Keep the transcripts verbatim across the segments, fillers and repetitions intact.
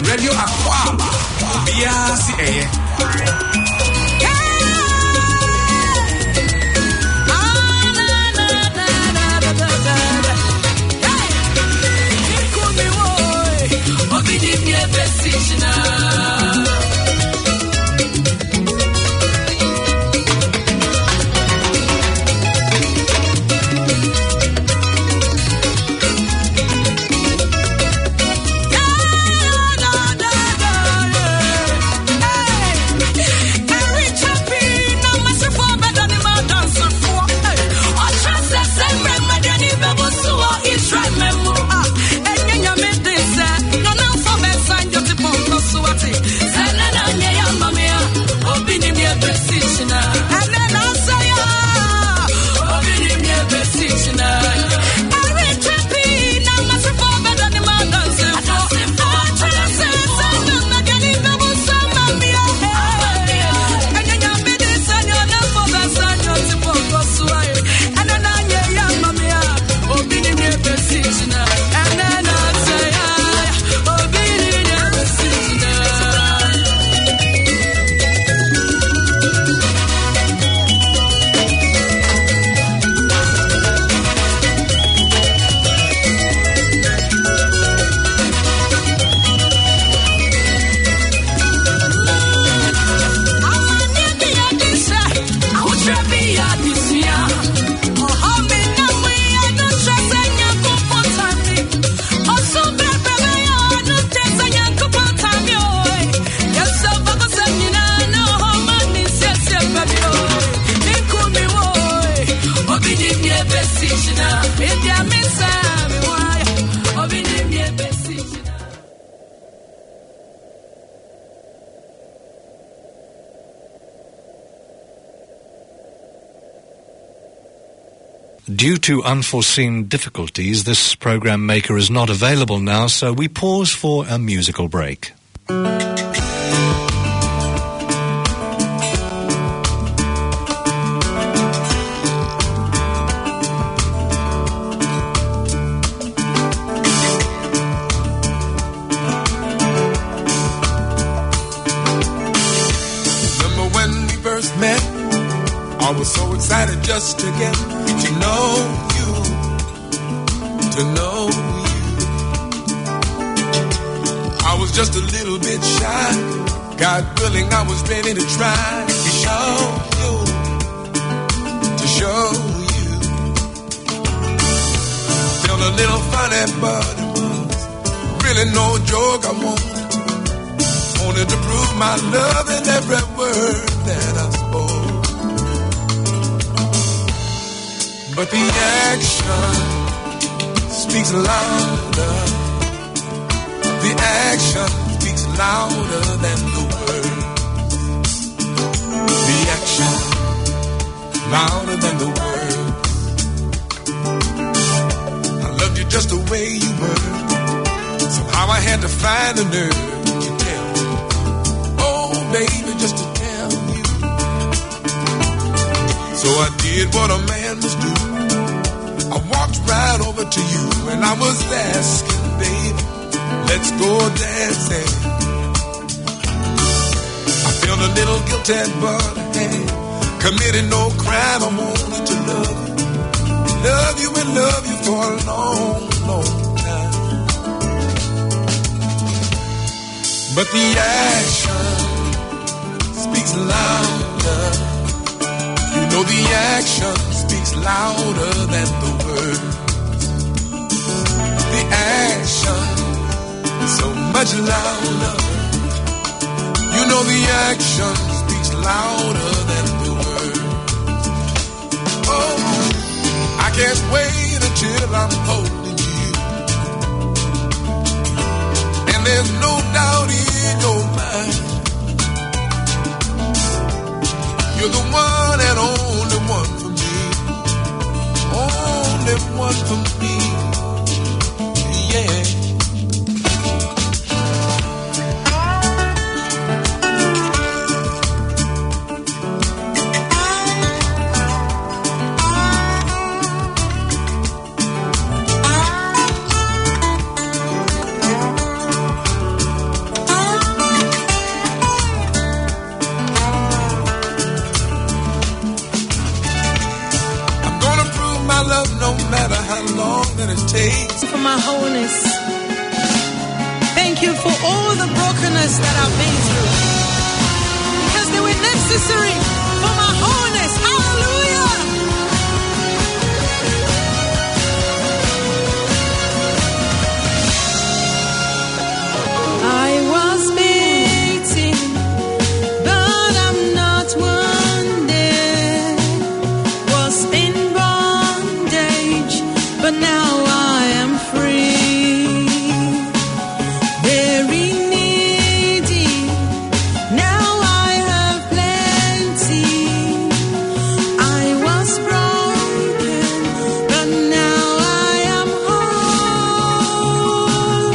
Radio Aquaba. Bia si eye. Due to unforeseen difficulties, this program maker is not available now, so we pause for a musical break. Remember when we first met? I was so excited just to get to know you, to know you. I was just a little bit shy. God willing, I was ready to try to show you, to show you. Felt a little funny, but it was really no joke. I wanted, wanted to prove my love in every word that I spoke. But the action speaks louder. The action speaks louder than the words. The action louder than the words. I loved you just the way you were. Somehow I had to find the nerve to tell you. Oh, baby, just to tell you. So I did what a man must do. I walked right over to you and I was asking, baby, let's go dancing. I felt a little guilty, but I had committed no crime. I wanted to love you, love you and love you for a long, long time. But the action speaks louder. You know the action speaks louder than the words. The action is so much louder. You know the action speaks louder than the words. Oh, I can't wait until I'm holding you. And there's no doubt in your mind. You're the one and only one for me. Only one for me. Yeah. long that it takes. For my wholeness. Thank you for all the brokenness that I've been through. Because they were necessary for my wholeness. Hallelujah. I was beaten, but I'm not wounded. Was in bondage, but now I am free. Very needy, now I have plenty. I was broken, but now I am whole.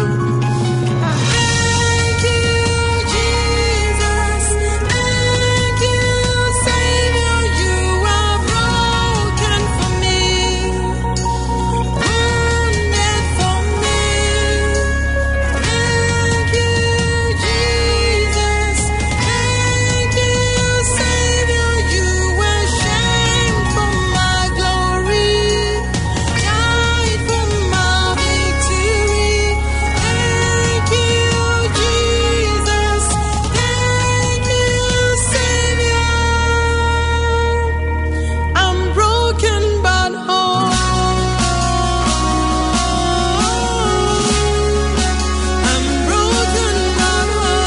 Thank you, Jesus. Thank you, Savior. You are broken for me, wounded for me. Thank you, Jesus. Thank you, Savior. You were shamed for my glory, died for my victory. Thank you, Jesus. Thank you, Savior. I'm broken but whole. I'm broken but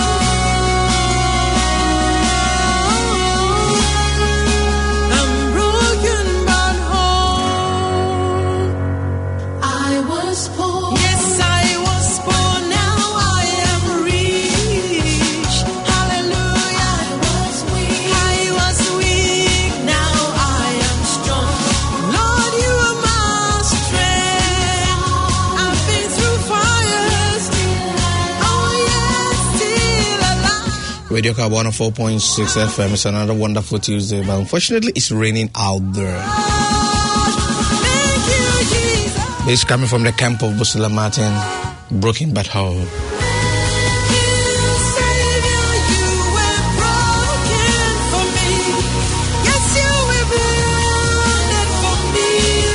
whole. I'm broken but whole. I was poor. Yes, I was poor. Now I am rich. Hallelujah. I was weak. I was weak. Now I am strong. Lord, you are my strength. I've been through fires. Oh yes, still alive. Radio Car one oh four point six F M. It's another wonderful Tuesday, but unfortunately, it's raining out there. Thank you, Jesus. This is coming from the camp of Busila Martin, broken but whole. Thank you, Savior. You were broken for me. Yes, you were wounded for me.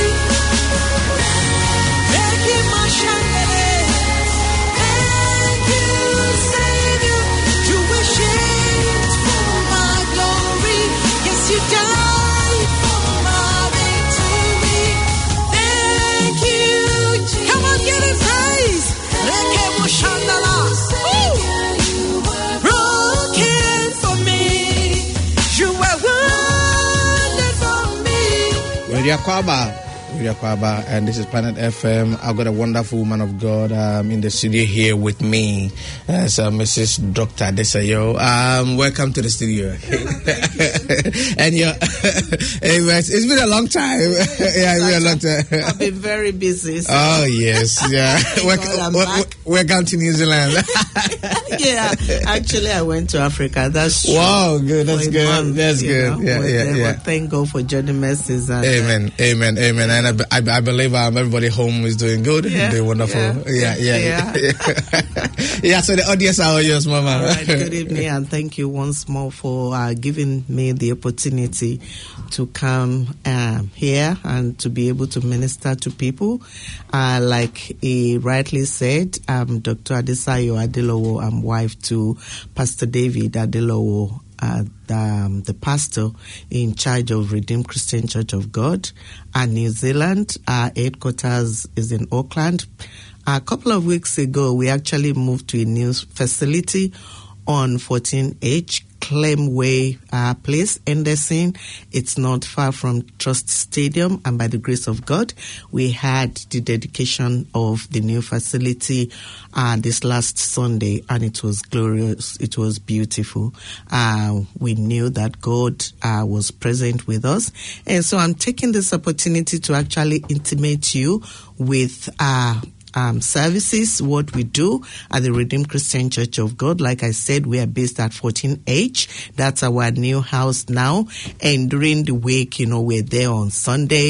Thank you, my chandelier. Thank you, Savior. You were shamed for my glory. Yes, you died for my victory. Thank you, Jesus. Come on, give it praise. Rekebo Shandala. Woo! Broken for me. You were wounded for me. Radio Kwaba, Radio Kwaba, and this is Planet F M. I've got a wonderful woman of God um, in the studio here with me. That's uh, Missus Doctor Desayo. Um, welcome to the studio. And you're, anyways, it's been a long time. Yeah, it's been a long time. I've been very busy. So. Oh yes, yeah. welcome, I'm wel- back. welcome to New Zealand. Yeah, actually, I went to Africa. That's true. Wow, good. That's For a good. month, That's you good. know, Yeah, was yeah, there, yeah. But thank God for Johnny Mercies. And, uh, Amen, amen, amen. And I, be- I, be- I believe um, everybody home is doing good, Yeah, doing wonderful. yeah, Yeah, yeah, yeah. yeah. Yeah, so the audience are all yours, Mama. All right, good evening, and thank you once more for uh, giving me the opportunity to come um, here and to be able to minister to people. Uh, like he rightly said, I'm Doctor Adesayo Adelowo. I'm wife to Pastor David Adelowo, uh, the, um, the pastor in charge of Redeemed Christian Church of God and New Zealand. Our headquarters is in Auckland. A couple of weeks ago, we actually moved to a new facility on fourteen H Clem Way uh, Place, Anderson. It's not far from Trust Stadium, and by the grace of God, we had the dedication of the new facility uh, this last Sunday, and it was glorious. It was beautiful. Uh, we knew that God uh, was present with us, and so I'm taking this opportunity to actually intimate you with uh Um, services, what we do at the Redeemed Christian Church of God. Like I said, we are based at fourteen H. That's our new house now. And during the week, you know, we're there on Sunday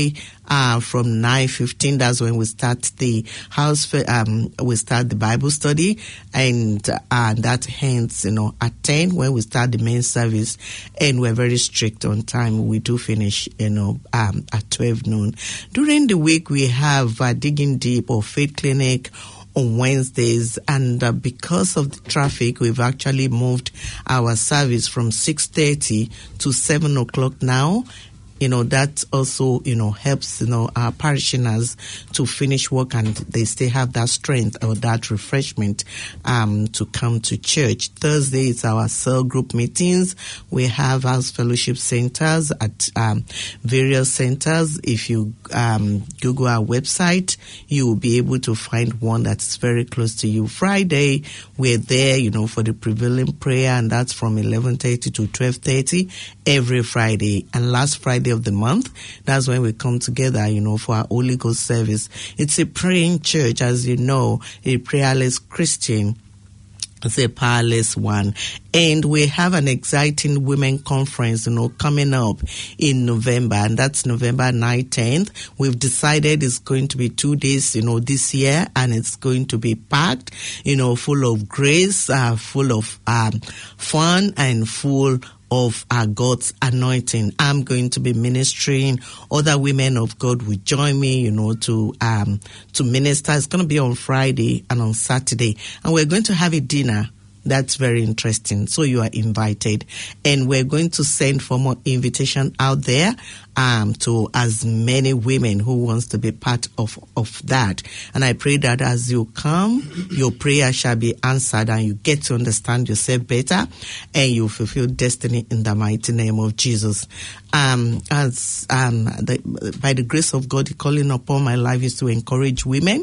uh, from nine fifteen. That's when we start the house, um, we start the Bible study, and uh, that ends, you know, at ten when we start the main service, and we're very strict on time. We do finish, you know, um, at twelve noon. During the week, we have uh, Digging Deep or Faith Clinic on Wednesdays, and uh, because of the traffic, we've actually moved our service from six thirty to seven o'clock now. You know, that also, you know, helps, you know, our parishioners to finish work and they still have that strength or that refreshment um, to come to church. Thursday is our cell group meetings. We have house fellowship centers at um, various centers. If you um, Google our website, you will be able to find one that's very close to you. Friday, we're there, you know, for the prevailing prayer, and that's from eleven thirty to twelve thirty every Friday. And last Friday of the month, that's when we come together, you know, for our Holy Ghost service. It's a praying church, as you know, a prayerless Christian. It's a powerless one. And we have an exciting women conference, you know, coming up in November, and that's November ninth, tenth. We've decided it's going to be two days, you know, this year, and it's going to be packed, you know, full of grace, uh, full of um, fun, and full of our God's anointing. I'm going to be ministering. Other women of God will join me, you know, to um to minister. It's going to be on Friday and on Saturday, and we're going to have a dinner. That's very interesting. So you are invited, and we're going to send for more invitation out there um, to as many women who wants to be part of, of that. And I pray that as you come, your prayer shall be answered, and you get to understand yourself better, and you fulfill destiny in the mighty name of Jesus. Um, as um, the, by the grace of God, the calling upon my life is to encourage women.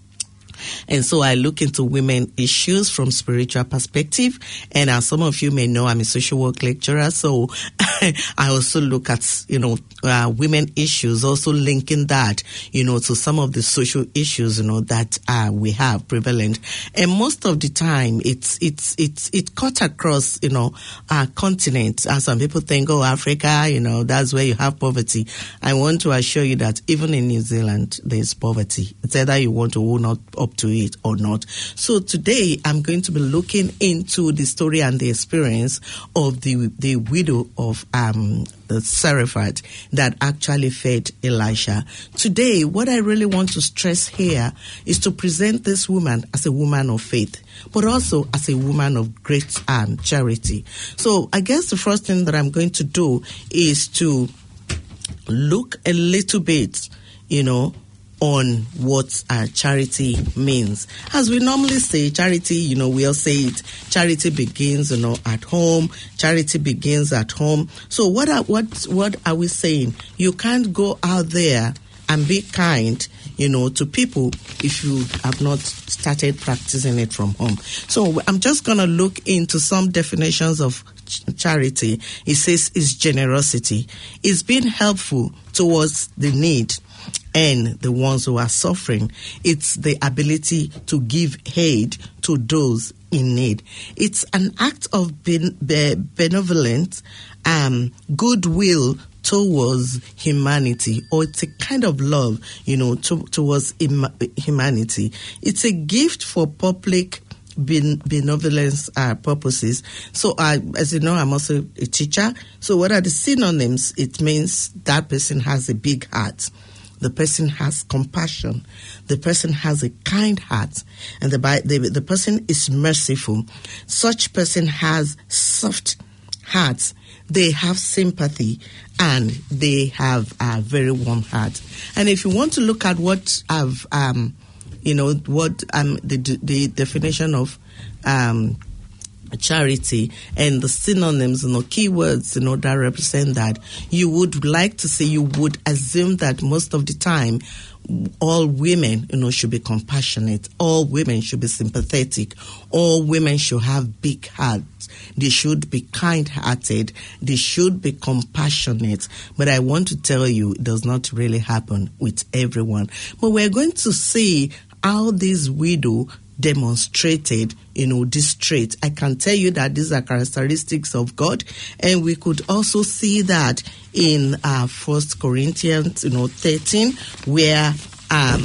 And so I look into women issues from spiritual perspective. And as some of you may know, I'm a social work lecturer. So I also look at, you know, uh, women issues, also linking that, you know, to some of the social issues, you know, that uh, we have prevalent. And most of the time, it's, it's, it's, it cut across, you know, our continent. As some people think, oh, Africa, you know, that's where you have poverty. I want to assure you that even in New Zealand, there's poverty. It's either you want to own up up to it or not. So today I'm going to be looking into the story and the experience of the the widow of um the Zarephath that actually fed Elisha. Today, what I really want to stress here is to present this woman as a woman of faith, but also as a woman of great um, charity. So I guess the first thing that I'm going to do is to look a little bit, you know, on what uh, charity means. As we normally say, charity, you know, we all say it, charity begins, you know, at home. Charity begins at home. So what are, what, what are we saying? You can't go out there and be kind, you know, to people if you have not started practicing it from home. So I'm just going to look into some definitions of ch- charity. It says it's generosity. It's being helpful towards the need and the ones who are suffering. It's the ability to give aid to those in need. It's an act of ben- be- benevolence, um, goodwill towards humanity, or it's a kind of love, you know, to, towards im- humanity. It's a gift for public Ben- benevolence uh, purposes. So, uh, as you know, I'm also a teacher. So, what are the synonyms? It means that person has a big heart. The person has compassion. The person has a kind heart. And the, the, the person is merciful. Such person has soft hearts. They have sympathy, and they have a very warm heart. And if you want to look at what I've, um, you know, what um, the, the definition of um, charity and the synonyms, you know, keywords, you know, that represent that, you would like to say, you would assume that most of the time, all women, you know, should be compassionate. All women should be sympathetic. All women should have big hearts. They should be kind-hearted. They should be compassionate. But I want to tell you, it does not really happen with everyone. But we're going to see how this widow demonstrated, you know, this trait. I can tell you that these are characteristics of God, and we could also see that in uh, First Corinthians, you know, thirteen, where um,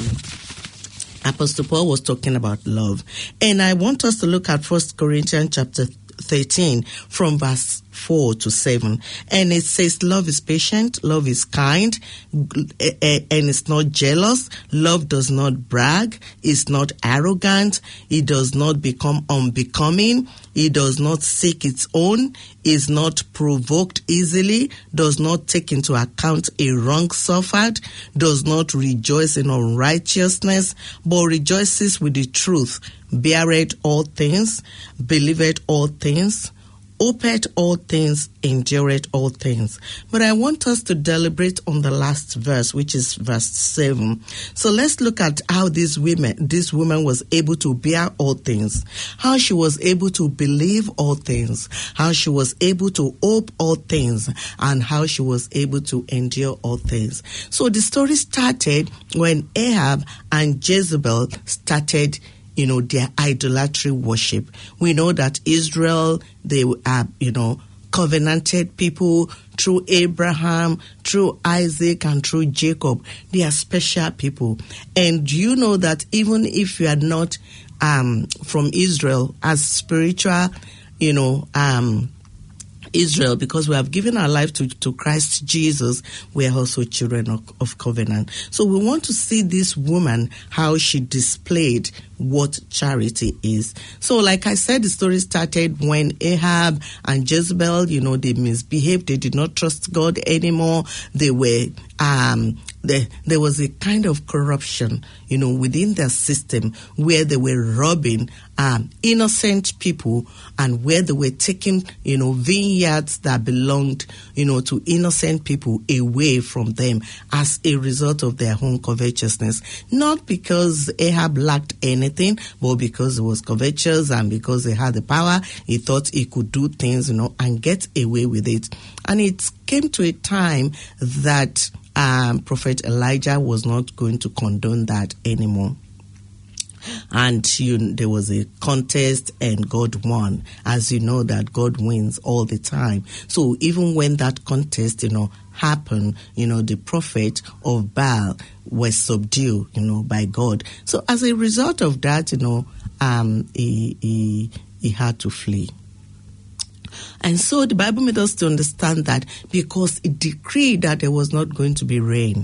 Apostle Paul was talking about love. And I want us to look at First Corinthians chapter thirteen from verse four to seven. And it says, love is patient, love is kind, and it's not jealous. Love does not brag, is not arrogant, it does not become unbecoming, it does not seek its own, is not provoked easily, does not take into account a wrong suffered, does not rejoice in unrighteousness, but rejoices with the truth, beareth all things, believeth all things, hopeth all things, endureth all things. But I want us to deliberate on the last verse, which is verse seven. So let's look at how this woman, this woman was able to bear all things, how she was able to believe all things, how she was able to hope all things, and how she was able to endure all things. So the story started when Ahab and Jezebel started, you know, their idolatry worship. We know that Israel, they are, you know, covenanted people through Abraham, through Isaac, and through Jacob. They are special people. And you know that even if you are not um, from Israel, as spiritual, you know, um, Israel, because we have given our life to, to Christ Jesus, we are also children of, of covenant. So we want to see this woman, how she displayed what charity is. So like I said, the story started when Ahab and Jezebel, you know, they misbehaved. They did not trust God anymore. They were, um, there, there was a kind of corruption, you know, within their system where they were robbing um, innocent people, and where they were taking, you know, vineyards that belonged, you know, to innocent people away from them as a result of their own covetousness. Not because Ahab lacked anything, but because he was covetous and because he had the power, he thought he could do things, you know, and get away with it. And it came to a time that um, Prophet Elijah was not going to condone that anymore. And you, there was a contest and God won. As you know that God wins all the time. So even when that contest, you know, happened, you know, the prophet of Baal was subdued, you know, by God. So as a result of that, you know, um, he, he, he had to flee. And so the Bible made us to understand that because it decreed that there was not going to be rain.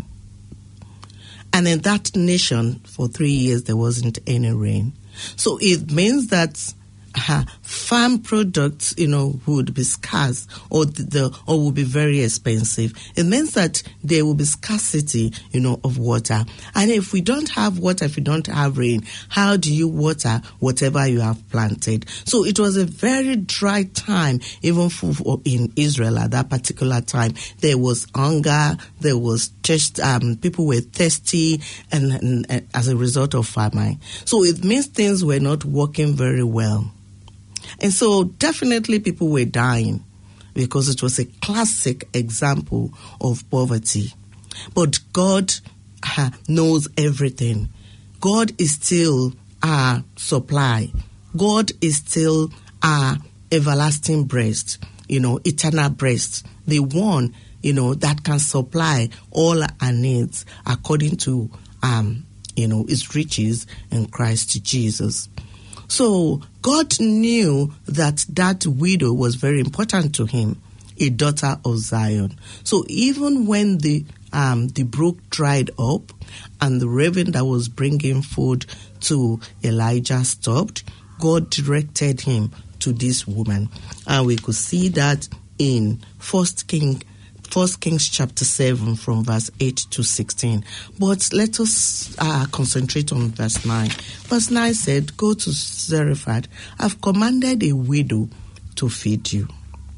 And in that nation, for three years, there wasn't any rain. So it means that uh, farm products, you know, would be scarce, or the or would be very expensive. It means that there will be scarcity, you know, of water. And if we don't have water, if we don't have rain, how do you water whatever you have planted? So it was a very dry time, even for, for in Israel at that particular time. There was hunger, there was just um, people were thirsty, and, and, and as a result of famine. So it means things were not working very well. And so definitely people were dying because it was a classic example of poverty. But God uh, knows everything. God is still our supply. God is still our everlasting breast, you know, eternal breast, the one, you know, that can supply all our needs according to, um, you know, his riches in Christ Jesus. So God knew that that widow was very important to him, a daughter of Zion. So even when the um, the brook dried up and the raven that was bringing food to Elijah stopped, God directed him to this woman. And we could see that in First King, First Kings chapter seven from verse eight to sixteen. But let us uh, concentrate on verse nine. Verse nine said, "Go to Zarephath. I've commanded a widow to feed you."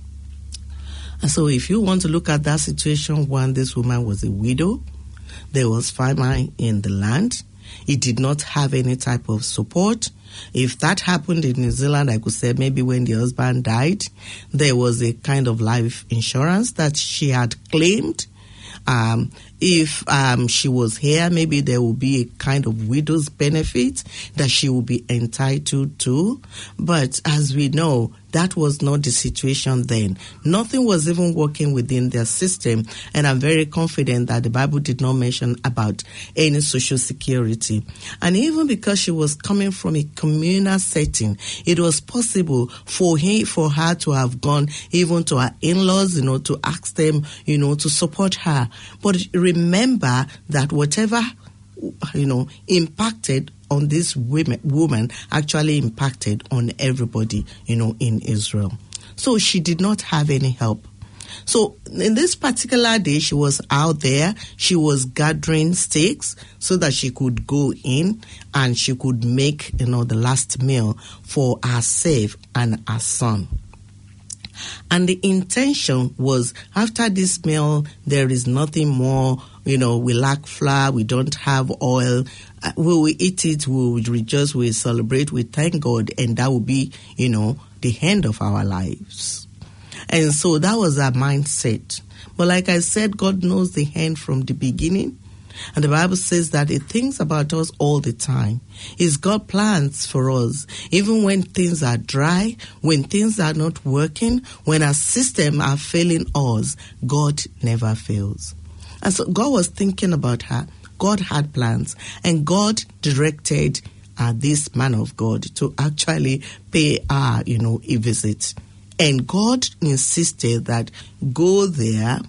And so if you want to look at that situation, one, this woman was a widow. There was famine in the land. It did not have any type of support. If that happened in New Zealand, I could say maybe when the husband died, there was a kind of life insurance that she had claimed. Um, if um, she was here, maybe there will be a kind of widow's benefit that she will be entitled to. But as we know, that was not the situation then. Nothing was even working within their system. And I'm very confident that the Bible did not mention about any social security. And even because she was coming from a communal setting, it was possible for he, for her to have gone even to her in-laws, you know, to ask them, you know, to support her. But remember that whatever, you know, impacted on this women, woman actually impacted on everybody, you know, in Israel. So she did not have any help. So in this particular day, she was out there. She was gathering sticks so that she could go in and she could make, you know, the last meal for herself and her son. And the intention was, after this meal, there is nothing more, you know, we lack flour, we don't have oil. Uh, we will eat it, we will rejoice, we will celebrate, we thank God, and that will be, you know, the end of our lives. And so that was our mindset. But like I said, God knows the end from the beginning. And the Bible says that He thinks about us all the time. He's got plans for us. Even when things are dry, when things are not working, when our system are failing us, God never fails. And so God was thinking about her. God had plans. And God directed uh, this man of God to actually pay her, you know, a visit. And God insisted that go there.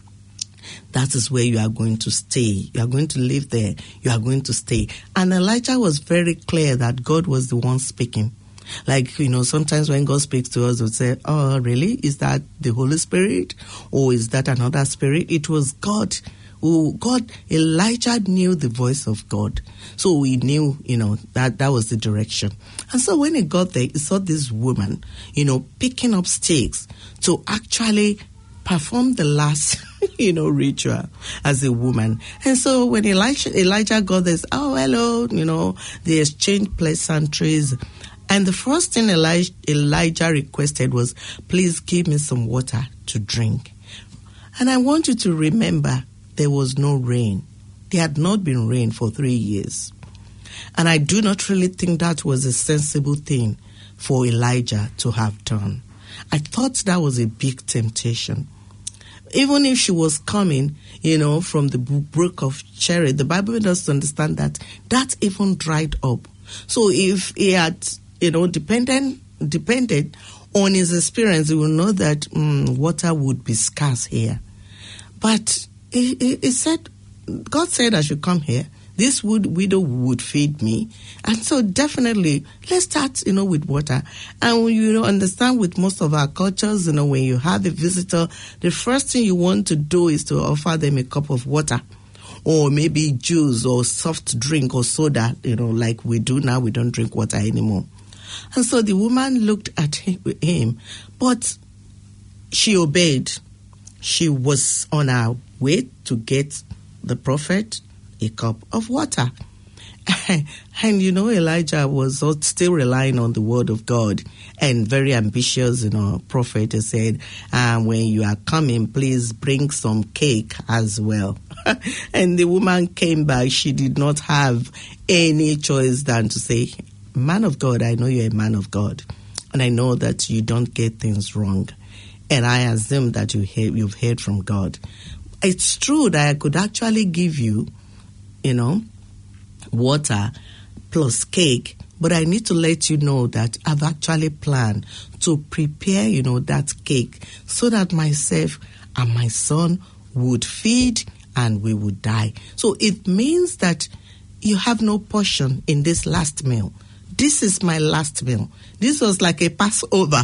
That is where you are going to stay. You are going to live there. You are going to stay. And Elijah was very clear that God was the one speaking. Like, you know, sometimes when God speaks to us, we'll say, oh, really? Is that the Holy Spirit? Or is that another spirit? It was God. Who, God, Elijah knew the voice of God. So he knew, you know, that that was the direction. And so when he got there, he saw this woman, you know, picking up sticks to actually perform the last, you know, ritual as a woman. And so when Elijah, Elijah got this, oh, hello, you know, they exchanged pleasantries. And the first thing Elijah, Elijah requested was, please give me some water to drink. And I want you to remember, there was no rain. There had not been rain for three years. And I do not really think that was a sensible thing for Elijah to have done. I thought that was a big temptation. Even if she was coming, you know, from the brook of Cherith, the Bible made us to understand that that even dried up. So if he had, you know, dependent, depended on his experience, he will know that um, water would be scarce here. But he, he, he said, God said I should come here. This wood, widow would feed me. And so definitely, let's start, you know, with water. And you know, understand with most of our cultures, you know, when you have a visitor, the first thing you want to do is to offer them a cup of water. Or maybe juice or soft drink or soda, you know, like we do now. We don't drink water anymore. And so the woman looked at him, but she obeyed. She was on her way to get the prophet a cup of water. And, you know, Elijah was still relying on the word of God and very ambitious, you know, prophet said, uh, when you are coming, please bring some cake as well. And the woman came back. She did not have any choice than to say, man of God, I know you're a man of God. And I know that you don't get things wrong. And I assume that you hear, you've heard from God. It's true that I could actually give you, you know, water plus cake, but I need to let you know that I've actually planned to prepare, you know, that cake so that myself and my son would feed and we would die. So it means that you have no portion in this last meal. This is my last meal. This was like a Passover.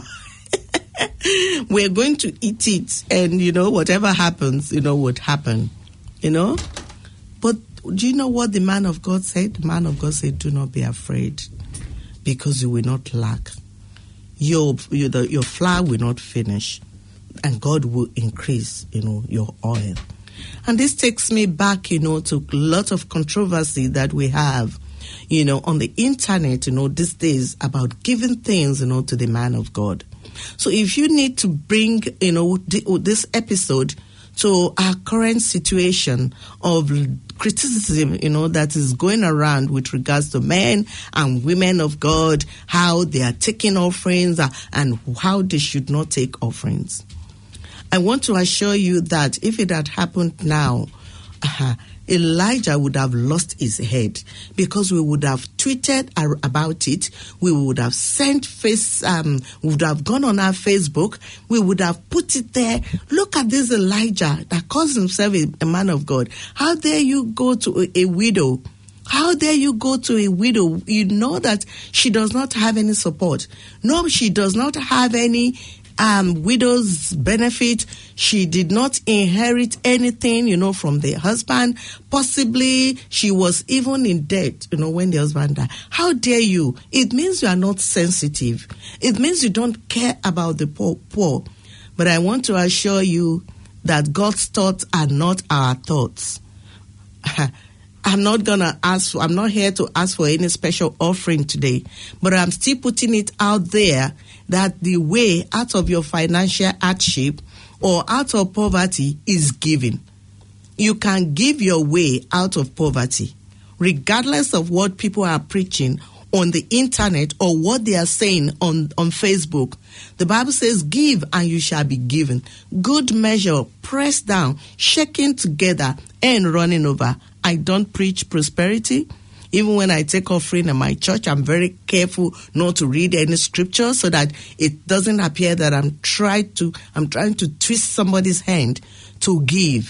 We're going to eat it, and, you know, whatever happens, you know, would happen, you know. But do you know what the man of God said? The man of God said, do not be afraid, because you will not lack. Your, your, the, your flour will not finish, and God will increase, you know, your oil. And this takes me back, you know, to a lot of controversy that we have, you know, on the internet, you know, these days about giving things, you know, to the man of God. So if you need to bring, you know, this episode to our current situation of criticism, you know, that is going around with regards to men and women of God, how they are taking offerings uh, and how they should not take offerings. I want to assure you that if it had happened now, uh, Elijah would have lost his head, because we would have tweeted ar- about it. We would have sent face, um, would have gone on our Facebook. We would have put it there. Look at this Elijah that calls himself a, a man of God. How dare you go to a, a widow? How dare you go to a widow? You know that she does not have any support. No, she does not have any Um, widow's benefit. She did not inherit anything, you know, from the husband. Possibly she was even in debt, you know, when the husband died. How dare you? It means you are not sensitive. It means you don't care about the poor. poor. But I want to assure you that God's thoughts are not our thoughts. I'm not going to ask, I'm not here to ask for any special offering today, but I'm still putting it out there that the way out of your financial hardship or out of poverty is giving. You can give your way out of poverty, regardless of what people are preaching on the internet or what they are saying on, on Facebook. The Bible says, give and you shall be given. Good measure, pressed down, shaken together, and running over. I don't preach prosperity. Even when I take offering in my church, I'm very careful not to read any scripture so that it doesn't appear that I'm trying to I'm trying to twist somebody's hand to give.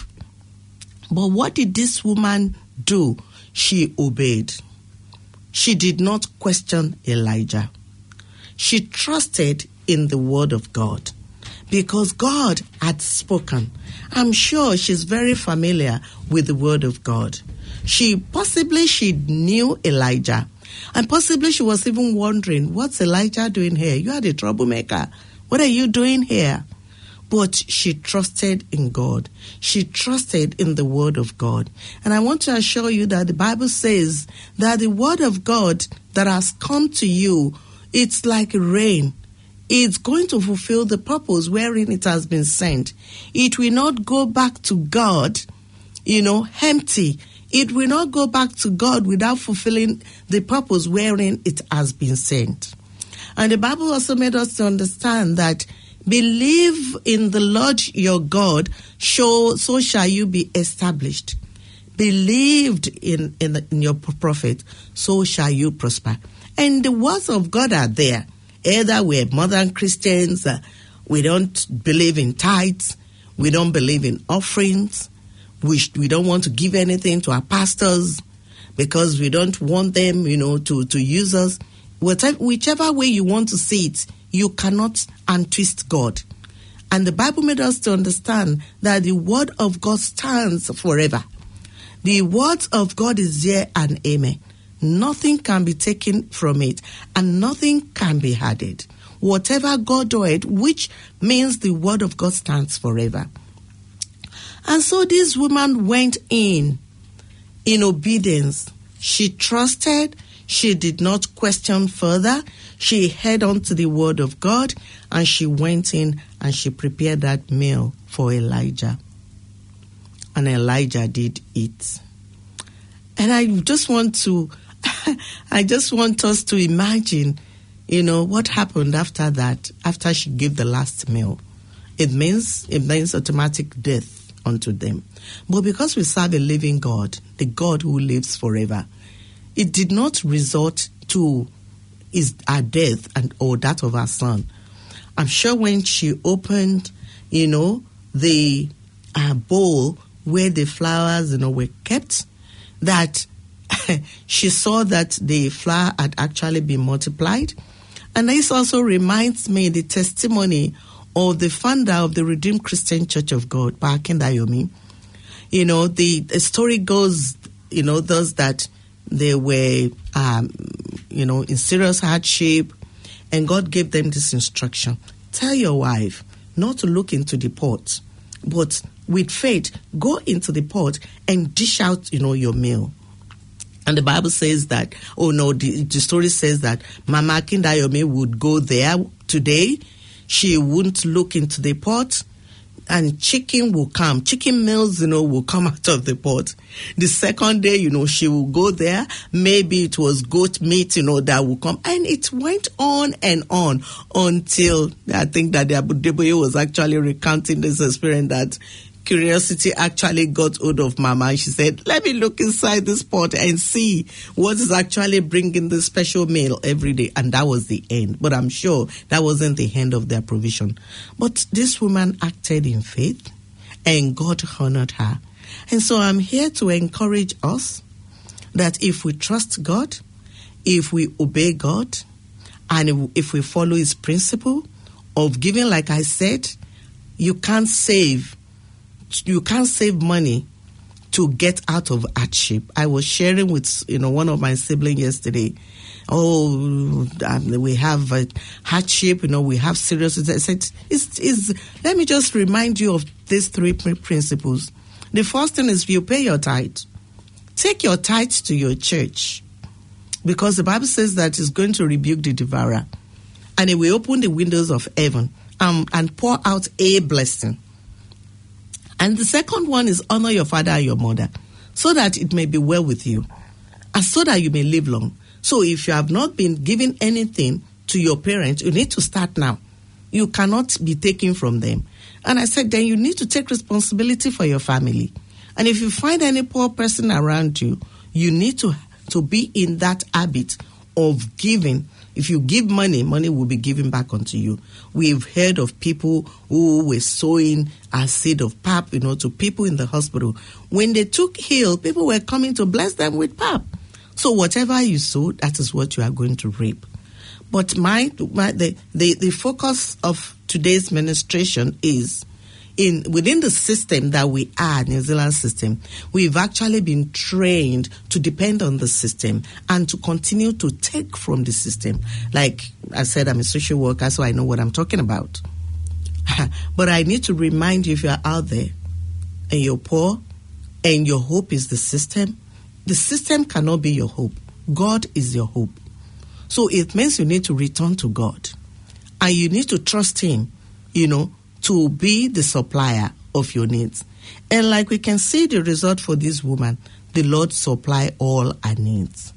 But what did this woman do? She obeyed. She did not question Elijah. She trusted in the word of God because God had spoken. I'm sure she's very familiar with the word of God. She possibly she knew Elijah, and possibly she was even wondering, what's Elijah doing here? You are the troublemaker. What are you doing here? But she trusted in God. She trusted in the word of God. And I want to assure you that the Bible says that the word of God that has come to you, it's like rain. It's going to fulfill the purpose wherein it has been sent. It will not go back to God, you know, empty. It will not go back to God without fulfilling the purpose wherein it has been sent. And the Bible also made us to understand that believe in the Lord your God, so, so shall you be established. Believed in, in, in your prophet, so shall you prosper. And the words of God are there. Either we're modern Christians, uh, we don't believe in tithes, we don't believe in offerings, We, we don't want to give anything to our pastors because we don't want them, you know, to, to use us. Whatever, whichever way you want to see it, you cannot untwist God. And the Bible made us to understand that the word of God stands forever. The word of God is there and amen. Nothing can be taken from it and nothing can be added. Whatever God doeth, which means the word of God stands forever. And so this woman went in, in obedience. She trusted. She did not question further. She held on to the word of God, and she went in and she prepared that meal for Elijah. And Elijah did eat. And I just want to, I just want us to imagine, you know, what happened after that, after she gave the last meal. It means, it means automatic death unto them. But because we serve a living God, the God who lives forever, it did not resort to his, our death and or that of our son. I'm sure when she opened, you know, the uh, bowl where the flowers, you know, were kept, that she saw that the flour had actually been multiplied. And this also reminds me the testimony of the founder of the Redeemed Christian Church of God, Pa Akindayomi. You know, the, the story goes, you know, those that they were, um, you know, in serious hardship, and God gave them this instruction. Tell your wife not to look into the pot, but with faith, go into the pot and dish out, you know, your meal. And the Bible says that, oh no, the, the story says that Mama Akindayomi would go there today. She wouldn't look into the pot. and chicken will come. Chicken meals, you know, will come out of the pot. The second day, you know, she will go there. Maybe it was goat meat, you know, that will come. And it went on and on until I think that the Abu Dhabi was actually recounting this experience that curiosity actually got hold of Mama. And she said, let me look inside this pot and see what is actually bringing the special meal every day. And that was the end. But I'm sure that wasn't the end of their provision. But this woman acted in faith and God honored her. And so I'm here to encourage us that if we trust God, if we obey God, and if we follow his principle of giving, like I said, you can't save You can't save money to get out of hardship. I was sharing with, you know, one of my siblings yesterday. Oh, um, we have a hardship, you know, we have serious. I said, it's, it's, let me just remind you of these three principles. The first thing is you pay your tithe. Take your tithe to your church, because the Bible says that it's going to rebuke the devourer, and it will open the windows of heaven um, and pour out a blessing. And the second one is honor your father and your mother, so that it may be well with you, and so that you may live long. So if you have not been giving anything to your parents, you need to start now. You cannot be taken from them. And I said, then you need to take responsibility for your family. And if you find any poor person around you, you need to, to be in that habit of giving. If you give money, money will be given back unto you. We've heard of people who were sowing a seed of pap, you know, to people in the hospital. When they took heal, people were coming to bless them with pap. So whatever you sow, that is what you are going to reap. But my, my the, the, the focus of today's ministration is in within the system that we are, New Zealand system, we've actually been trained to depend on the system and to continue to take from the system. Like I said, I'm a social worker, so I know what I'm talking about. But I need to remind you, if you're out there and you're poor and your hope is the system, the system cannot be your hope. God is your hope. So it means you need to return to God. And you need to trust him, you know, to be the supplier of your needs. And like we can see the result for this woman, the Lord supply all her needs.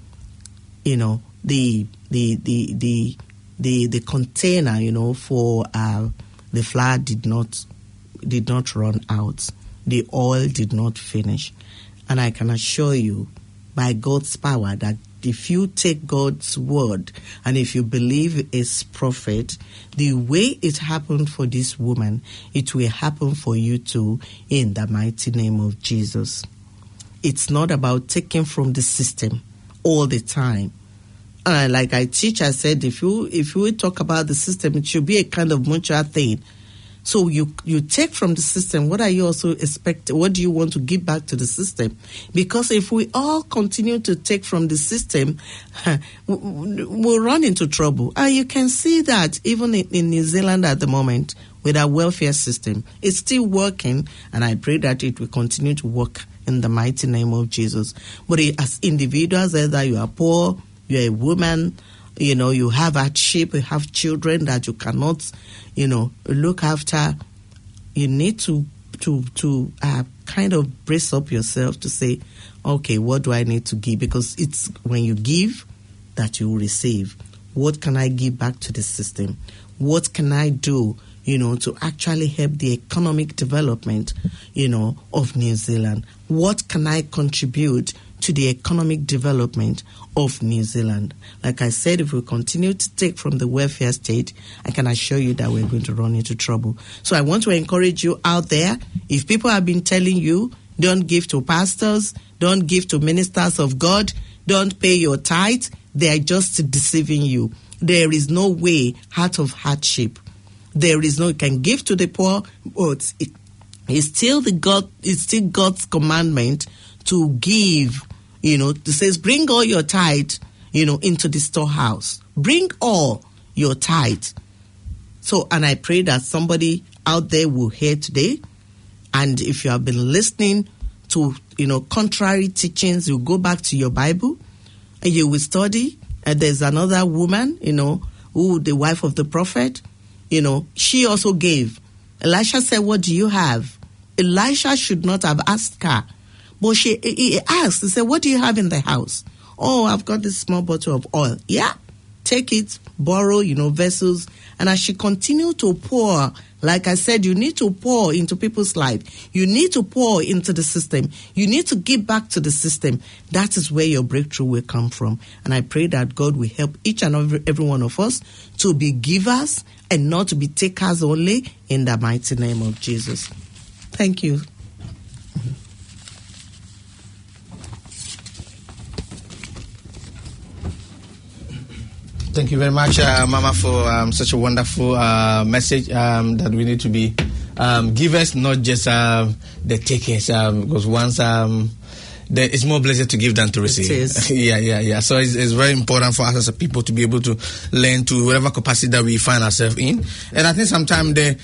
You know, the the the the the, the container, you know, for uh, the flour did not did not run out. The oil did not finish. And I can assure you, by God's power, that if you take God's word and if you believe his prophet, the way it happened for this woman, it will happen for you too, in the mighty name of Jesus. It's not about taking from the system all the time. Uh, like I teach, I said, if you if you talk about the system, it should be a kind of mutual thing. So you, you take from the system, what are you also expecting? What do you want to give back to the system? Because if we all continue to take from the system, we'll run into trouble. And you can see that even in, in New Zealand at the moment, with our welfare system, it's still working, and I pray that it will continue to work in the mighty name of Jesus. But as individuals, either you are poor, you're a woman, you know, you have hardship, you have children that you cannot, you know, look after, you need to to to uh, kind of brace up yourself to say, okay, what do I need to give? Because it's when you give that you will receive. What can I give back to the system? What can I do, you know, to actually help the economic development, you know, of New Zealand? What can I contribute to the economic development of New Zealand? Like I said, if we continue to take from the welfare state, I can assure you that we're going to run into trouble. So I want to encourage you out there, if people have been telling you, don't give to pastors, don't give to ministers of God, don't pay your tithe, they are just deceiving you. There is no way out of hardship. There is no, you can give to the poor, but it, it's still the God, it's still God's commandment to give. You know, it says, bring all your tithe, you know, into the storehouse. Bring all your tithe. So, and I pray that somebody out there will hear today. And if you have been listening to, you know, contrary teachings, you go back to your Bible and you will study. And there's another woman, you know, who the wife of the prophet, you know, she also gave. Elisha said, what do you have? Elisha should not have asked her. But she he asked, he said, what do you have in the house? Oh, I've got this small bottle of oil. Yeah, take it, borrow, you know, vessels. And as she continued to pour, like I said, you need to pour into people's life. You need to pour into the system. You need to give back to the system. That is where your breakthrough will come from. And I pray that God will help each and every, every one of us to be givers and not to be takers only, in the mighty name of Jesus. Thank you. Thank you very much, uh, Mama, for um, such a wonderful uh, message um, that we need to be um, givers, not just uh, the takers. Um, because once um, there, it's more blessed to give than to receive. It is. yeah, yeah, yeah. So it's, it's very important for us as a people to be able to learn to whatever capacity that we find ourselves in. And I think sometimes the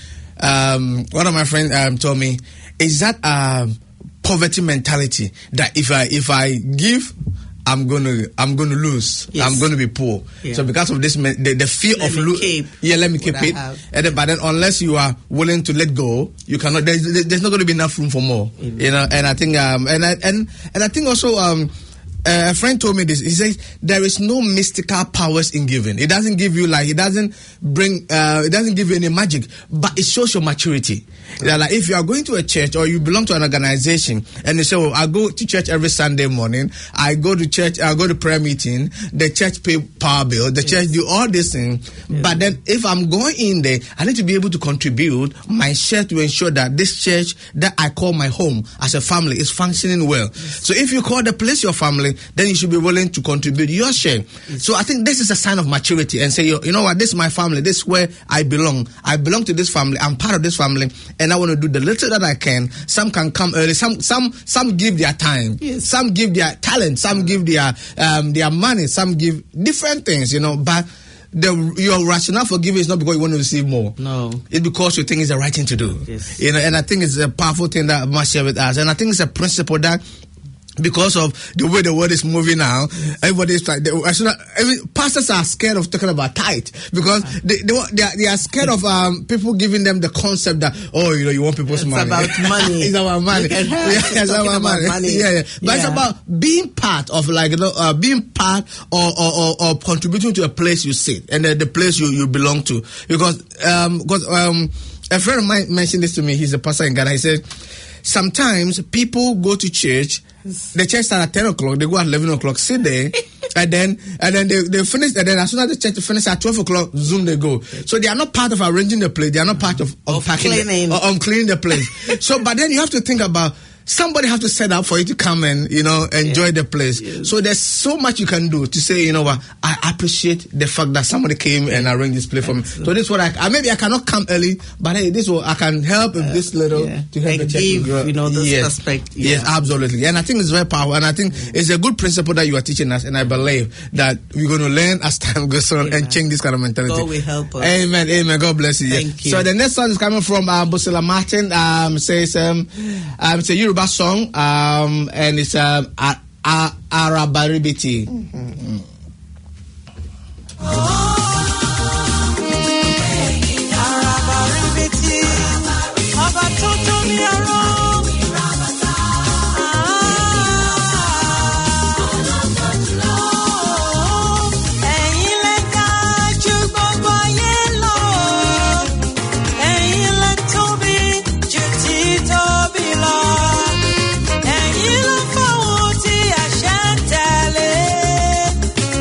um, one of my friends um, told me is that um, poverty mentality that if I if I give, I'm gonna, I'm gonna lose. Yes. I'm gonna be poor. Yeah. So because of this, the, the fear Let of me losing, keep yeah, let me keep what I it. have. And then, but then, unless you are willing to let go, you cannot. There's, there's not going to be enough room for more. Amen. You know. And I think, um, and I, and and I think also, um, uh, a friend told me this. He says there is no mystical powers in giving. It doesn't give you like, it doesn't bring, uh, it doesn't give you any magic, but it shows your maturity. Yeah, like if you are going to a church or you belong to an organization and you say, well, I go to church every Sunday morning, I go to church, I go to prayer meeting, the church pay power bill, the yes. church do all these things. Yes. But then if I'm going in there, I need to be able to contribute my share to ensure that this church that I call my home as a family is functioning well. Yes. So if you call the place your family, then you should be willing to contribute your share. Yes. So I think this is a sign of maturity and say, you know what, this is my family, this is where I belong. I belong to this family, I'm part of this family. And I want to do the little that I can. Some can come early. Some, some, some give their time. Yes. Some give their talent. Some give their, um, their money. Some give different things. You know, but the your rationale for giving is not because you want to receive more. No, it's because you think it's the right thing to do. Yes. You know, and I think it's a powerful thing that I must share with us. And I think it's a principle that, because of the way the world is moving now, yes. everybody is like, they, every, pastors are scared of talking about tithe because they they, they, are, they are scared of um, people giving them the concept that, oh, you know, you want people's it's money. About money. It's about money. Yeah, it's about, about money. money. Yeah, yeah. But yeah. it's about being part of, like, you know, uh, being part or, or, or, or contributing to a place you sit and the, the place you, you belong to. Because um, because um, a friend of mine mentioned this to me. He's a pastor in Ghana. He said, sometimes people go to church. The church starts at ten o'clock. They go at eleven o'clock. Sit there, and then and then they, they finish. And then as soon as the church finishes at twelve o'clock, zoom they go. So they are not part of arranging the place. They are not part of unpacking, of cleaning, the, or, um, cleaning the place. So, but then you have to think about. Somebody have to set up for you to come and, you know, enjoy yeah. the place. Yes. So there's so much you can do to say, you know what, I appreciate the fact that somebody came and arranged this place for me. So this is what I, I maybe I cannot come early, but hey, this will I can help with uh, this little yeah. to help and the church give, grow. You know, this yes. perspective. Yeah. Yes, absolutely. And I think it's very powerful. And I think yeah. it's a good principle that you are teaching us. And I believe that we're going to learn as time goes on Amen. And change this kind of mentality. God will help us. Amen. Amen. God bless you. Thank yes. you. So the next song is coming from uh, Busila Martin. Um, says um, um, it's a Yoruba song. Um, Um, and it's um, a, a, Arabaribiti. Mm-hmm. Ẹ̀yin ló fọwọ́ tí àṣẹ ń tẹ̀lé.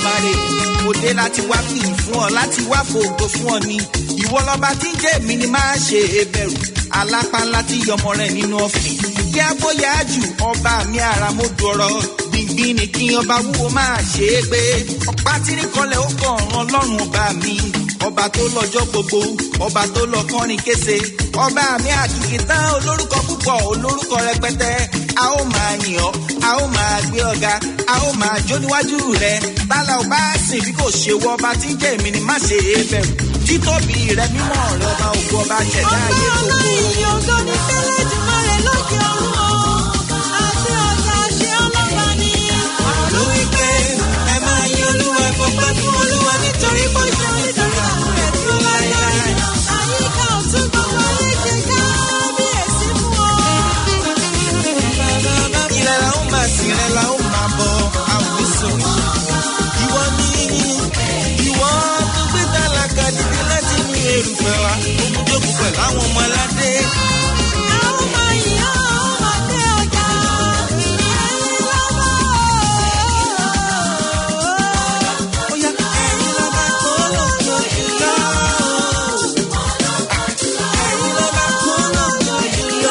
Elédùmarè mo dé láti wá fi fún ọ láti wá fògo fún ọ ni ìwọ lọba tí ń jẹ́ mi ni máa ṣe bẹ̀rù alápá ńlá tí yọmọ rẹ̀ nínú ọ̀fìn kí agbóyà jù ọba mi ara mo dọ̀rọ̀ gbìngbìn ni kí ọba wúwo máa ṣe é gbé ọ̀pá tí ní kọlẹ̀ ó kọ̀ ọ̀ràn ọlọ́run ọba mi ọba tó lọ́jọ́ gbogbo ọba tó lọ kọrin kése ọba mi àkìkì tán olórúkọ púpọ̀ olórúkọ rẹpẹtẹ a ó máa yìn ọ́ a ó máa gbé ọ̀gá a ó máa jó níwájú rẹ tálà ò bá sìn bí kò ṣe wọ ọba tí ń jẹ́ èmi ni má ṣe é bẹ̀rù títóbi rẹ mímọ́ rẹ ọba ògo ọba ṣẹ̀dá ayé gbogbo. ọmọ ọlọ́yin ògo ní Elédùmarè lókè ọ̀run àti ọ̀gá ṣe ọlọ́ba ni. ló wí pé ẹ máa yìn olúwa ẹ̀fọ́pẹ́ fún olúwa nítorí bó ṣe nítorí àwọn rẹ̀ tó láéláé. àyíká ọ̀tún gbogbo ayé ṣe kábíyèsí fún ọ. Ìrẹ̀ la ó máa sìn, ìrẹ̀ la ó máa bọ̀, àwọn ìsọ̀. Ìwọ ni ìwọ tó gbé tálákà dìde láti inú erùpẹ̀ wa. Ogun jókòó pẹ̀lú àwọn ọmọ aládé. a ó máa yìn ọ́ a ó máa gbé ọ̀gá ẹ̀yin lọ́ba. Óyá ẹ̀yin lọ́ba tó lọ́jọ́ jùlọ. Ẹ̀yin lọ́ba tó lọ́jọ́ jùlọ.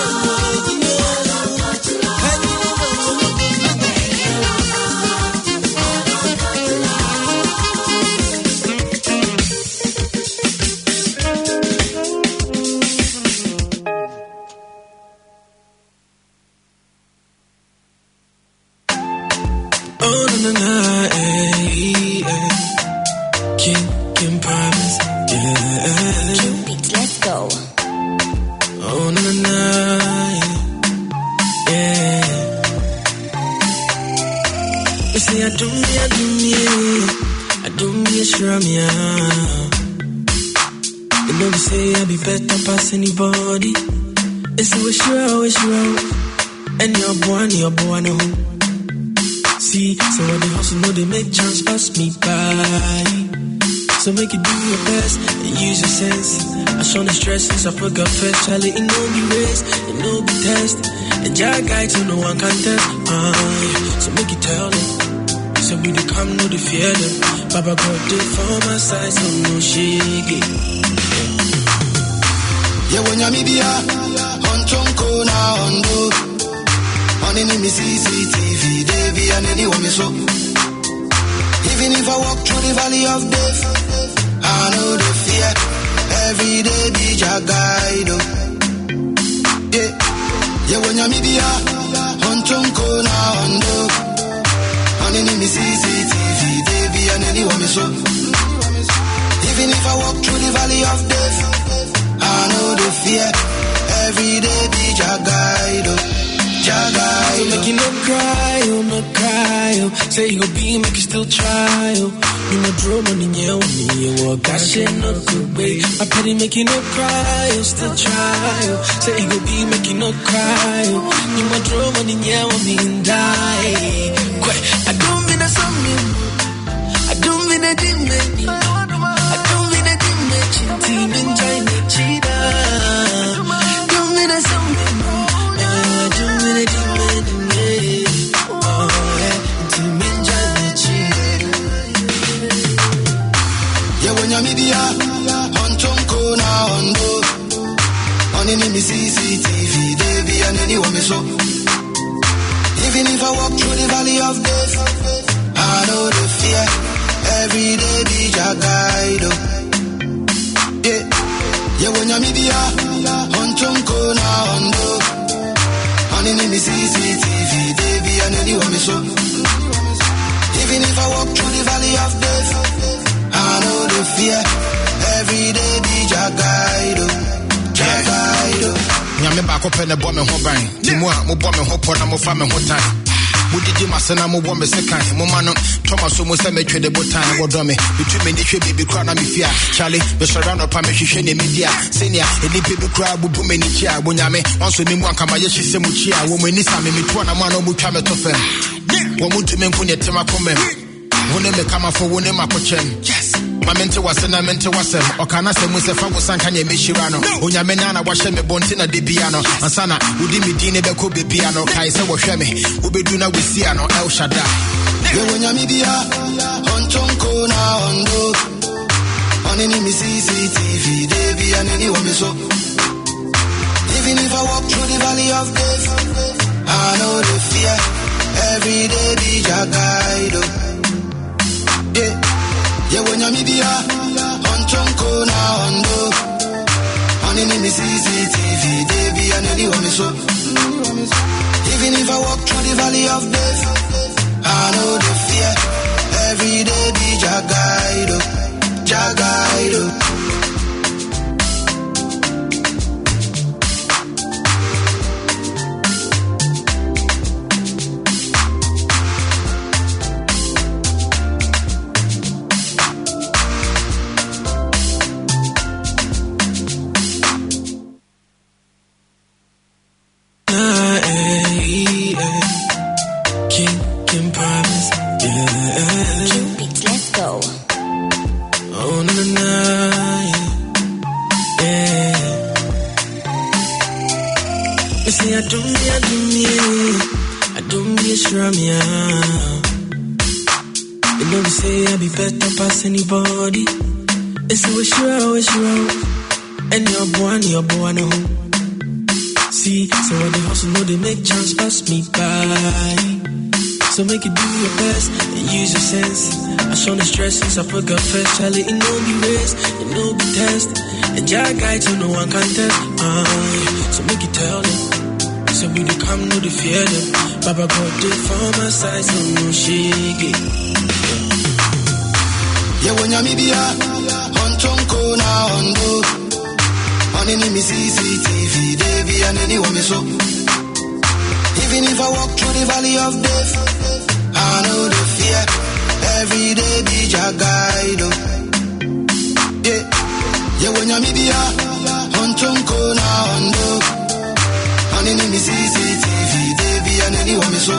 Oh na na na, eh, eh. King, King promise, yeah. King Beats, let's go. Oh na na na, yeah. You say I do me, I do me, I do me a shrum, yeah. You know we say I be better pass anybody. It's always sure, it's sure. And your boy, your boy, no. See, so when they hustle, know they make chance pass me by. So make you do your best and use your sense. I show the stress since I forgot first. Charlie, it no be race, it no be test. And your guy to no one can test. Uh, yeah. So make you tell them. So we they come, no they fear them. Baba God did for my side, so no shake it. Yeah, when you're media, on chonko na ondo. On any me C C T V, they be and anyone me so. Even if I walk through the valley of death, I know the fear. Every day be your guide. Oh. Yeah, yeah, when you're media, on chonko na ondo. On any me C C T V, they be and anyone me so. Even if I walk through the valley of death, I know the fear. Every day be your guide. Oh. So make you no cry, oh, no cry, oh. Say you gon' be, make you still try, oh. You no draw money, yeah, on me, you walk, that shit no good way. I petty make you no cry, oh, still try, oh. Say you gon' be, make you no cry, oh. You no draw money, yeah, on me, and die. Quite, I don't mean that's on me. I don't mean that didn't make me. I don't mean that didn't make you. Team in China, cheetah. Don't mean that's on me. Yeah, when you're media, on chonko na ondo. On any me C C T V, they be and anyone me so. Even if I walk through the valley of death, I know the fear. Every day be your guide. Oh. Yeah, yeah, when you're media, on chonko na ondo. On any me C C T V, they be and anyone me so. Even if I walk through the valley of death, I know the fear. Every day be your guide. Your guide. Nyame ba ko pe ne bo me ho ban. Ti mu a mo bo me ho po na mo fa me ho tan. Mo didi masana mo bo me sekan. Mo ma no Thomas mo se me twede botan wo do me. Bitu me ni hwe bibi kra na me fia. Charlie, be sora no pa me hwehwe ne media. Senior, eni bibi kra bubu me ni chia. Bo nyame, onso ni mu anka ma ye hyese mu chia. Wo mo ni sa me me to na ma no mu twa me to fem. Wo mu tu me nko ne tema komem. Wo ne me kama fo wo ne makochem. Yes. Mamente wase na mente wasem okana se mu se fa wo sanka nya me hira no onyame na na wa hye me bonti na de bia no ansana wodi me din ne be ko be bia no kai se wo hwe me wo bedu na we sia no El Shaddai Yo when you media, on chonko na ondo. On any me C C T V, they be an any woman so. Even if I walk through the valley of death, I know the fear. Every day be your guide. Yeah, yeah when you media, on chonko na ondo. On any me C C T V, they be an any woman so. Even if I walk through the valley of death, I know the fear. Every day be your guide, your guide. Anybody, it's a wish you wish you and your boy, your boy, no. See, so when they hustle, know they make chance pass me by. So make it do your best and use your sense. I show the stresses, I put God first. Charlie, it no be race, it no be test. And your guide, so no one can test. Uh, so make it tell them. So we do come, no, they fear them. Baba God did for my side, so no shake it. Yeah, when you media, on chonko na ondo. On any me C C T V, they be an any woman so. Even if I walk through the valley of death, I know the fear. Every day be your guide. Yeah, yeah when you media, on chonko na ondo. On any me C C T V, they be an any woman so.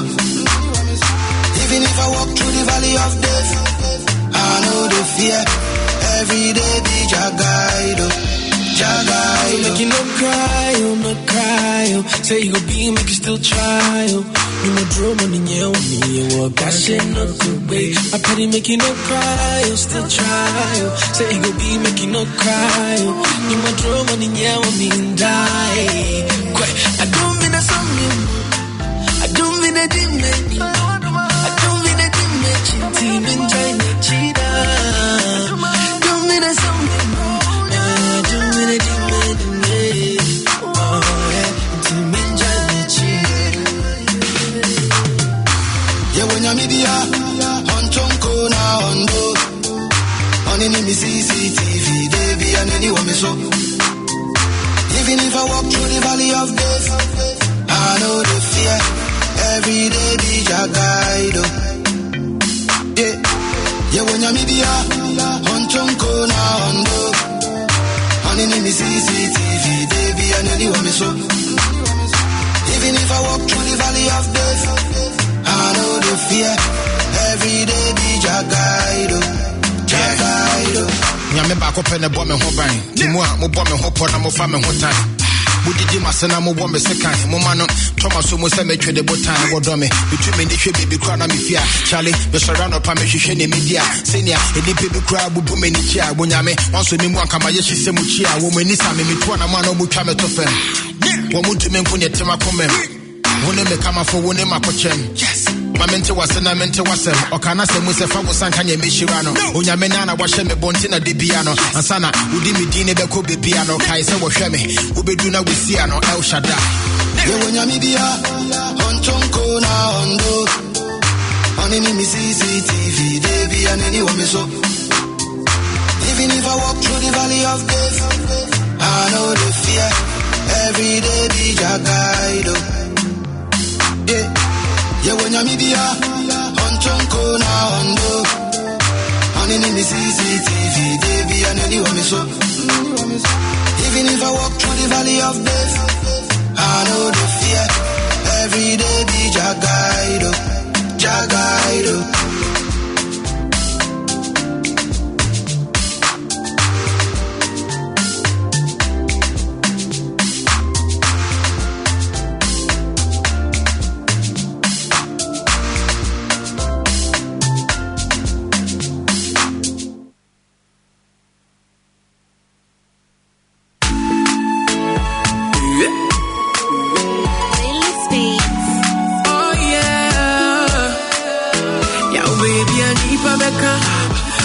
Even if I walk through the valley of death, I know the fear. Every day be your guide, your guide. Make you no cry, oh, no cry, oh. Say you gon' be, make you still try, oh. You no draw money, yeah, on me, you walk, that shit not good, wait. I pity make you no cry, oh, still try, oh. Say you gon' be, make you no cry, oh. You no draw money, yeah, on me, and die. Quite, I don't mean that's on me. I don't mean that didn't make me. I don't mean that didn't make you. Team and China, cheetah. Don't mean that's on me. I don't mean that didn't make me. Oh, yeah. Team and China, cheetah. Yeah, when you're media, on chonko na ondo. On any me C C T V, they be an any woman so. Even if I walk through the valley of death, I know the fear. Every day be your guide. Yeah, yeah when you're media, on chonko na ondo. On any me C C T V, they be an any woman so. Even if I walk through the valley of death, I know the fear. Every day be your guide, your guide. Nyame ba ko pe ne bo me ho ban. Ti mu a mo bo me ho po na mo fa me ho tan. Budidi masana mo bo me sekan. Mo ma no Thomas mo se me twede botan wo do me. Bitu me ni hwe bibi kra na me fia. Charlie, be sora no pa me hwehwe ne media. Senior, eni bibi kra bubu me ni chia. Wo nyame, wonso me mu anka ma ye hye mu chia. Wo me ni sa me me to na ma no mu twa me to fem. Wo mu tu me nko ne tema komem. Wo ne me kama fo wo ne makochem. Yes. Mamente wasena mente wasem okana se mu se fa wo sanka nya mehira no onyame na na wahye me bonti na de bia no ansana udi me din ne be ko be bia no kai se wo hwe me wo bedu na wesia no El Shaddai ye wonyame bia on chonko na ondo on any me C C T V de bia na ni wo me so even if I walk through the valley of death I know the fear every day be your guide yeah yeah when you media on chonko na ondo on any me C C T V they be an any woman so even if I walk through the valley of death I know the fear every day be your guide your guide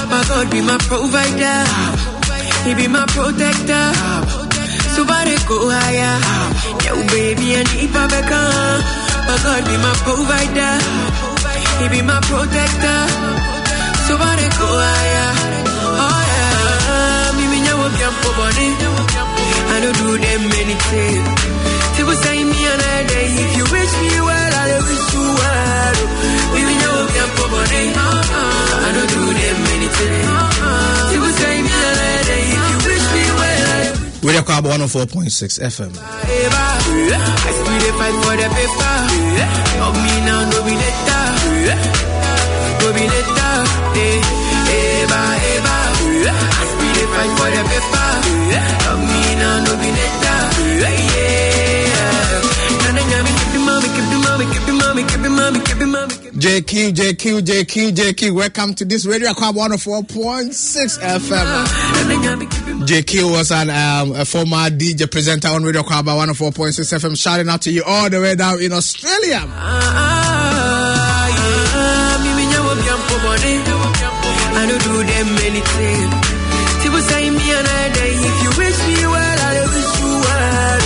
My God be my provider. He be my protector. So body go higher. Yo, baby, I need Babeka. My God be my provider. He be my protector. So body go higher. Oh yeah. Me me nyawo biampo body. I don't do them anything. People say me another day. If you wish me well, I'll wish you well. Me me nyawo biampo body. I don't do them anything. People say me another day. If you wish me well, I'll Radio Kwaba one oh four point six F M. I still dey fight for the paper. Of me now, no be later. No be later. Eh, eba, eba. I still dey fight for the paper. Of me now, no be later. Yeah. Nana nyami, keep the mommy, keep the mommy, keep the mommy, keep the mommy, keep the mommy. J Q, J Q, J Q, J Q. Welcome to this Radio Kwaba one oh four point six F M. J Q was an um, a former D J presenter on Radio Kwaba one oh four point six F M. Shouting out to you all the way down in Australia. I don't do them anything. People say me another day. If you wish me well, I wish you well.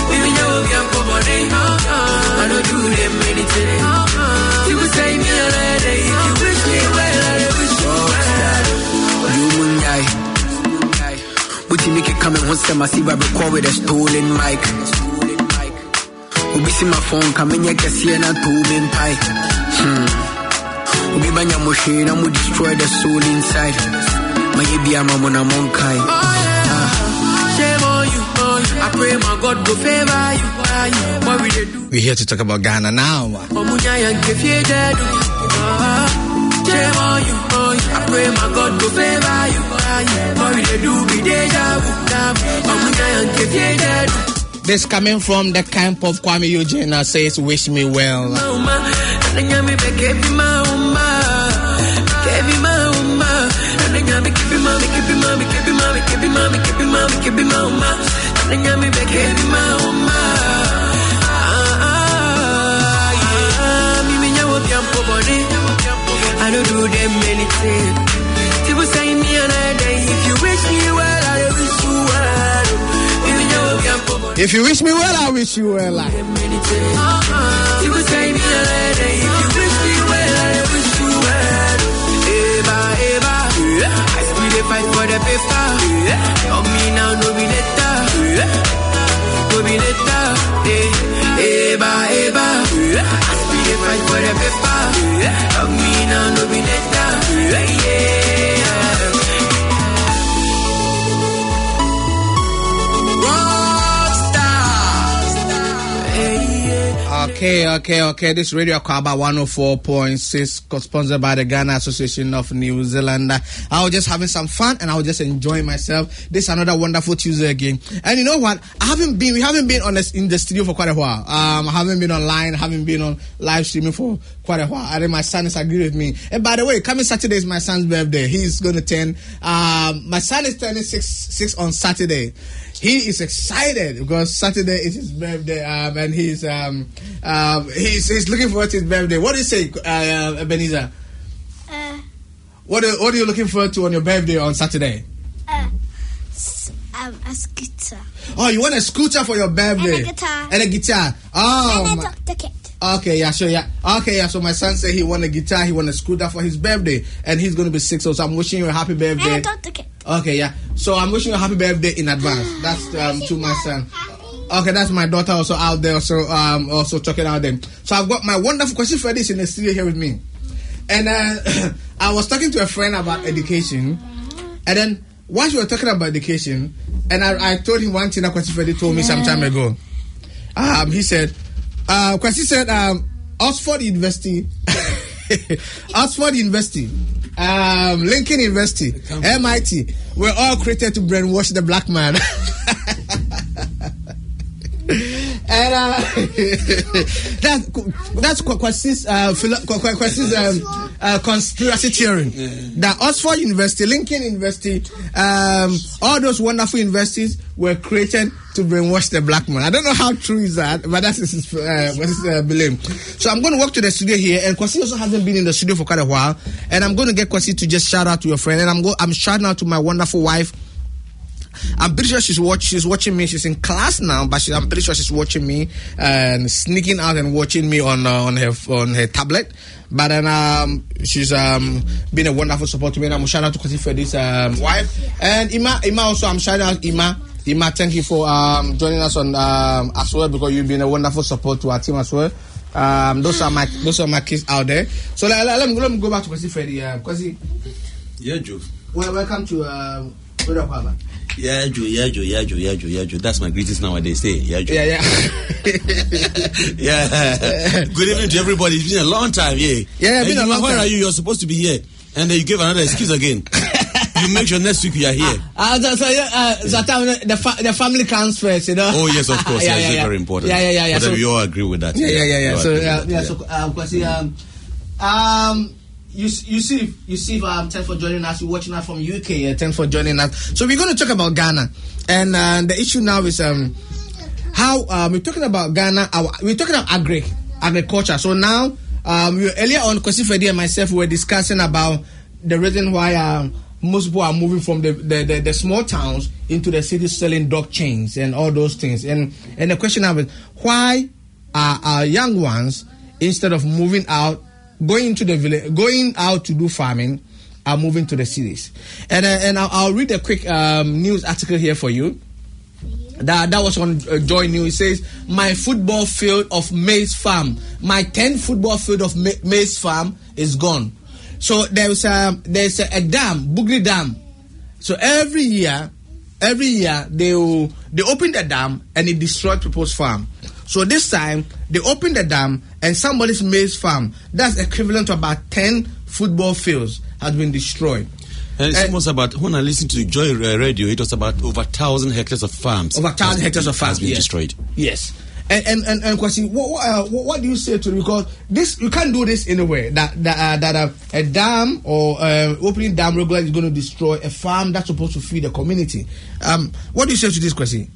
I don't do them anything. People say me another day. If you wish me well, I wish you well. You munyai. But you make it come and once them I see I record with a stolen mic. Ubi see my phone come in, you can see and I told him pie. Hmm. Ubi banya machine, I'm gonna destroy the soul inside. My baby, I'm on a monkai. Oh yeah, shame on you, on you. I pray my God go favor you. What we do? We're here to talk about Ghana now. Shame on you, on you. I pray my God go favor you. What we do? Be deja vu. This coming from the camp of Kwame Eugene says, "Wish me well." I don't do them anything. People say me another day. If you wish me well, I wish you well. If you wish me well, I wish you well. People say me another day. If you wish me well, I wish you well. Eba, eba. I still dey fight for the paper. Of me now, no be later. No be later. Eba, eba. I still dey fight for the paper. Of me now, no be later. Yeah. Okay, okay, okay. This Radio Kwaba one oh four point six, sponsored by the Ghana Association of New Zealand. I was just having some fun and I was just enjoying myself. This is another wonderful Tuesday again. And you know what? I haven't been, we haven't been on this, in the studio for quite a while. Um, I haven't been online, haven't been on live streaming for quite a while. I think my son is agreeing with me. And by the way, coming Saturday is my son's birthday. He's going to turn, um, my son is turning six, six on Saturday. He is excited because Saturday is his birthday, um, and he's um, um, he's he's looking forward to his birthday. What do you say, uh, Ebenezer? Uh, what are, what are you looking forward to on your birthday on Saturday? Uh, um, a scooter. Oh, you want a scooter for your birthday? And a guitar. And a guitar. Oh, and a doctor kit. Okay, yeah, sure, yeah. Okay, yeah, so my son said he won a guitar, he won a scooter for his birthday, and he's going to be six, so I'm wishing you a happy birthday. And a doctor kit. Okay, yeah. So I'm wishing you a happy birthday in advance. That's um, to my son. Okay, that's my daughter also out there, also um, also talking out there. So I've got my wonderful question for this in the studio here with me. And uh, I was talking to a friend about education, and then once we were talking about education, and I, I told him one thing that Kwasi Freddy told me some time ago. Um, he said, uh, Kwasi said, um, Oxford University, Oxford University, um, Lincoln University, M I T, were all created to brainwash the black man. And uh, that, that's Kwasi's uh, Kwasi's um, uh, conspiracy theory. Yeah. That Oxford University, Lincoln University, um, all those wonderful universities were created to brainwash the black man. I don't know how true is that, but that's his, uh, his uh, belief. So I'm going to walk to the studio here, and Kwasi also hasn't been in the studio for quite a while, and I'm going to get Kwasi to just shout out to your friend, and I'm go I'm shouting out to my wonderful wife. I'm pretty sure she's watch, she's watching me. She's in class now, but she, I'm pretty sure she's watching me and sneaking out and watching me on uh, on her on her tablet. But then um, she's um, been a wonderful support to me. And I'm shouting out to Kwasi for this um, wife and Ima. Ima also, I'm shouting out Ima. Ima, thank you for um, joining us on um, as well, because you've been a wonderful support to our team as well. Um, those are my those are my kids out there. So let, let, let, me, let me go back to Kwasi Freddy. Uh, Kwasi, yeah, Joe. Well, welcome to uh, Kwaba. Yeah, Joe, yeah, Joe, yeah, Joe, yeah, Joe, yeah, Joe. That's my greetings nowadays. Say, yeah, Joe. Yeah, yeah. Yeah. Good evening to everybody. It's been a long time, yeah. Yeah, it's been a long where time. Where are you? You're supposed to be here. And then you give another excuse again. You make sure next week you are here. Uh, so, so, uh, Zata, the, fa- the family comes first, you know. Oh, yes, of course. yeah, yeah, yeah, yeah. yeah. very important. Yeah, yeah, yeah. yeah. So, we all agree with that. Yeah, yeah, yeah. yeah. So, uh, yeah, yeah, so, um, Kwasi, um, um, You you see you see um thanks for joining us. You're watching us from U K. Uh, thanks for joining us. So we're going to talk about Ghana, and uh, the issue now is um how um we're talking about Ghana. Our, we're talking about agri agriculture. So now um we were, earlier on, Kwasi Freddy and myself were discussing about the reason why um most people are moving from the the, the the small towns into the cities, selling dog chains and all those things. And and the question now is, why are our young ones, instead of moving out, going into the village, going out to do farming, are moving to the cities? And uh, and I'll, I'll read a quick um, news article here for you. That that was on uh, Joy News. It says, my football field of maize farm, my ten football field of ma- maize farm is gone. So there's a there's a, a dam, Bugri Dam. So every year, every year they will, they open the dam and it destroys people's farm. So this time, they opened the dam and somebody's maize farm, that's equivalent to about ten football fields, has been destroyed. And it's and almost about, when I listened to Joy Radio, it was about over one thousand hectares of farms. Over one thousand hectares of farms. Has been yes. destroyed. Yes. And, and, and, and Kwasi, what, what, uh, what, what do you say to it? Because this, you can't do this anywhere. That, that, uh, that uh, a dam or uh, opening dam regularly is going to destroy a farm that's supposed to feed the community. Um, what do you say to this, Kwasi?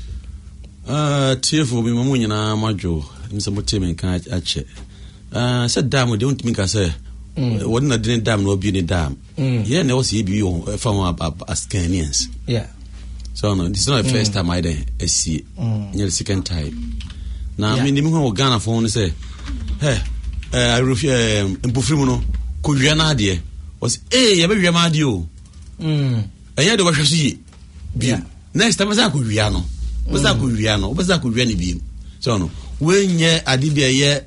Uh, tearful be mamunya na majo msa moteme kan ache uh said dam we don't think I say what na didn't dam no be any dam yeah na was be you from as Ghanaians. Yeah, so no, this is not the first time I dey see near the second time now. I mean, when Ghana phone say hey uh I refuse mpofrimu no ko wia na ade was eh ya be wia ma ade o mm anya de wa hweso yi bi next time say ko wia no What's that good? What's that good? So no, when ye adibia ye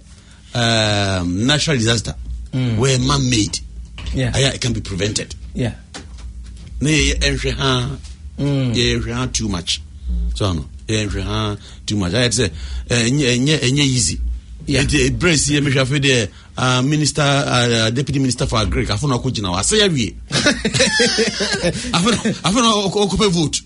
um natural disaster, mm. where man made, yeah, it can be prevented. Yeah, ne enhwe ha, ye enhwe ha too much. So no, ye enhwe ha too much. I say, enye enye enye easy. Yeah, the brace ye me hwafe de uh, minister, uh, deputy minister for agri. Afuna okujina wa say wie. Afuna afuna okupe vote.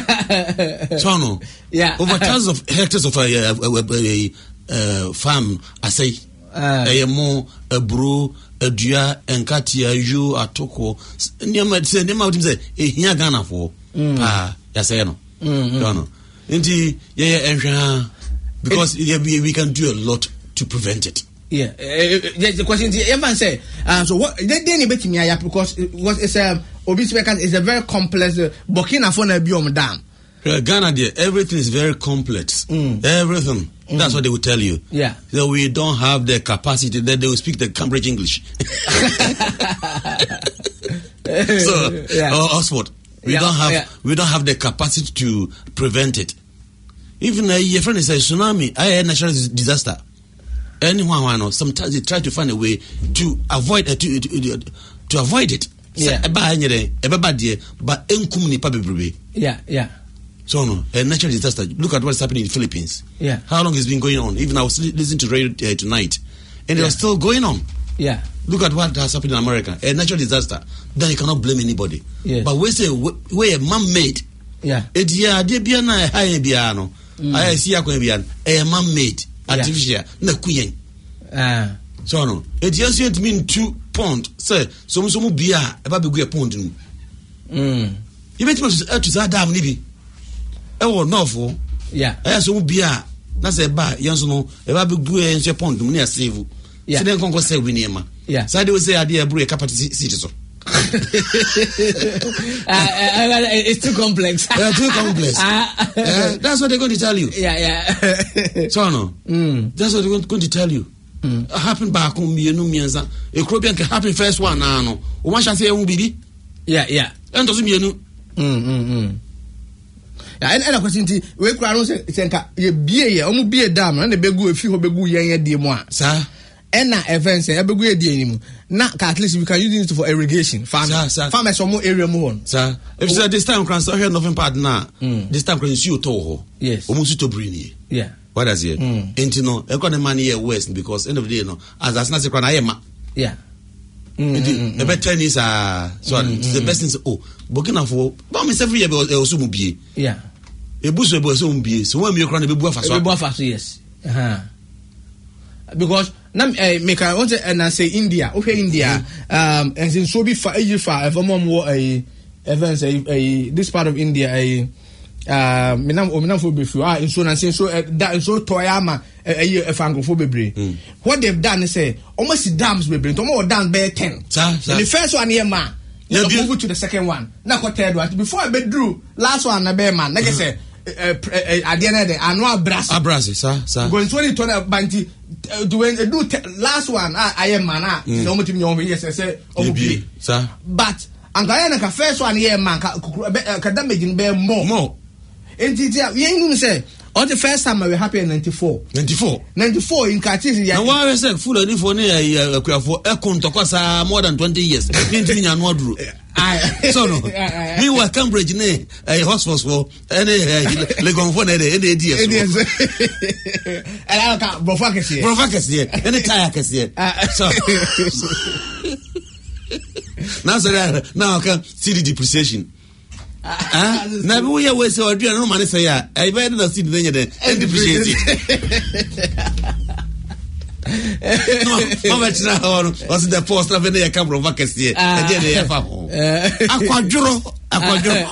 So no, yeah, over thousands of hectares of a uh, uh, uh, uh, farm. I say, a mo a bro a dua and katia you atoko. Near my say, near my team say, eh, here Ghana for pa yaseno. No, no, indeed, yeah, and because yeah, we, we can do a lot to prevent it. Yeah, uh, the question is, everyone say, uh, so what? They didn't bet me because it was it's a obese is a very complex. Uh, Burkina Faso biome dam. Uh, Ghana, there, everything is very complex. Mm. Everything. Mm. That's what they will tell you. Yeah. So we don't have the capacity that they will speak the Cambridge English. So, yeah. uh, Oxford, we yeah, don't have yeah. we don't have the capacity to prevent it. Even uh, your friend is a tsunami, I had natural disaster. Anyone who knows, sometimes they try to find a way to avoid uh, to, to, to avoid it. Yeah. Yeah, yeah. So no, a natural disaster. Look at what's happening in the Philippines. Yeah. How long it's been going on? Even I was listening to radio uh, tonight, and yeah. it's still going on. Yeah. Look at what has happened in America. A natural disaster. Then you cannot blame anybody. Yeah. But we say we a man-made. Yeah. It yeah, they be na high biano. I see a Quavian, a man made artificial, na queen. Ah, so no, it just mean two pound, sir. Some some beer about be a pound. Mm. You bet me to that damn nibby. Oh, no, for yeah, I some beer. That's a bar, young no, about be good and your pound near save. Yeah, then conquer say we near ma. Yeah, so I do say idea break up at citizen. uh, uh, it's too complex. Yeah, too complex. Uh, uh, that's what they're going to tell you. Yeah, yeah. So no, mm. That's what they're going to tell you. Mm. Happen back home, me no me ansa. A European can happen first one now. No, one shall say, "Ubi." Yeah, yeah. And doesn't mean no. Hmm, hmm, hmm. Yeah, and a question to we crowd say, "Senka, ye be ye, omu be a dam, and the begu if you begu ye ye de moi." Sir. And na events say begu ye de anymore. Now, at least we can use it for irrigation. Farmers, farmers, some more area more on. Sir, if oh. This time, can start here nothing part now. Mm. This time, can you toho? Yes. Almost to bring you. Yeah. What does it? Mm. Ain't you know? I got the money here west because end of the day, you know, as that's not the crown I am. Yeah. The better is uh so the best thing. Oh, Burkina for but me every year be also mu bie. Yeah. E busu be also mu bie. So when me crown be bu afa so. Be bu afa so yes. Uh-huh. Because now uh, make I want to and I say India, okay India, um, and since so be far, you far, if I'm more a events a this part of India a uh, me nam me nam for be few ah insurance so that so toyama a a fango for be. What they've done is say almost dams be bring, almost dam be ten. The first one here man, you move to the second one. Now what third one before I be drew last one na be man. Like I say. At the end of the annual brass, a brass, sir, sir. Going twenty twenty banty doing do last one. I am man. No more to me over yes, I say, oh, sir. But and Guyana first one here, man, can damage in bear more. More. And you ain't say, on the first time I was happy in ninety four. ninety four. ninety four in Cartesian. And why I said full of for near for a contocosa more than twenty years. Painting and wardrobe. So no. Meanwhile, Cambridge, nay, a hospital for any legon for any ideas. And I can't profocus here. Profocus here. Any tire can see it. So now, so now I can see the depreciation. Ah, now we always say, "Do no money say ya?" I better not see the danger there and depreciate it. No, how much now? Was the post of any camera vacancy? And then they have a quadro, a quadro.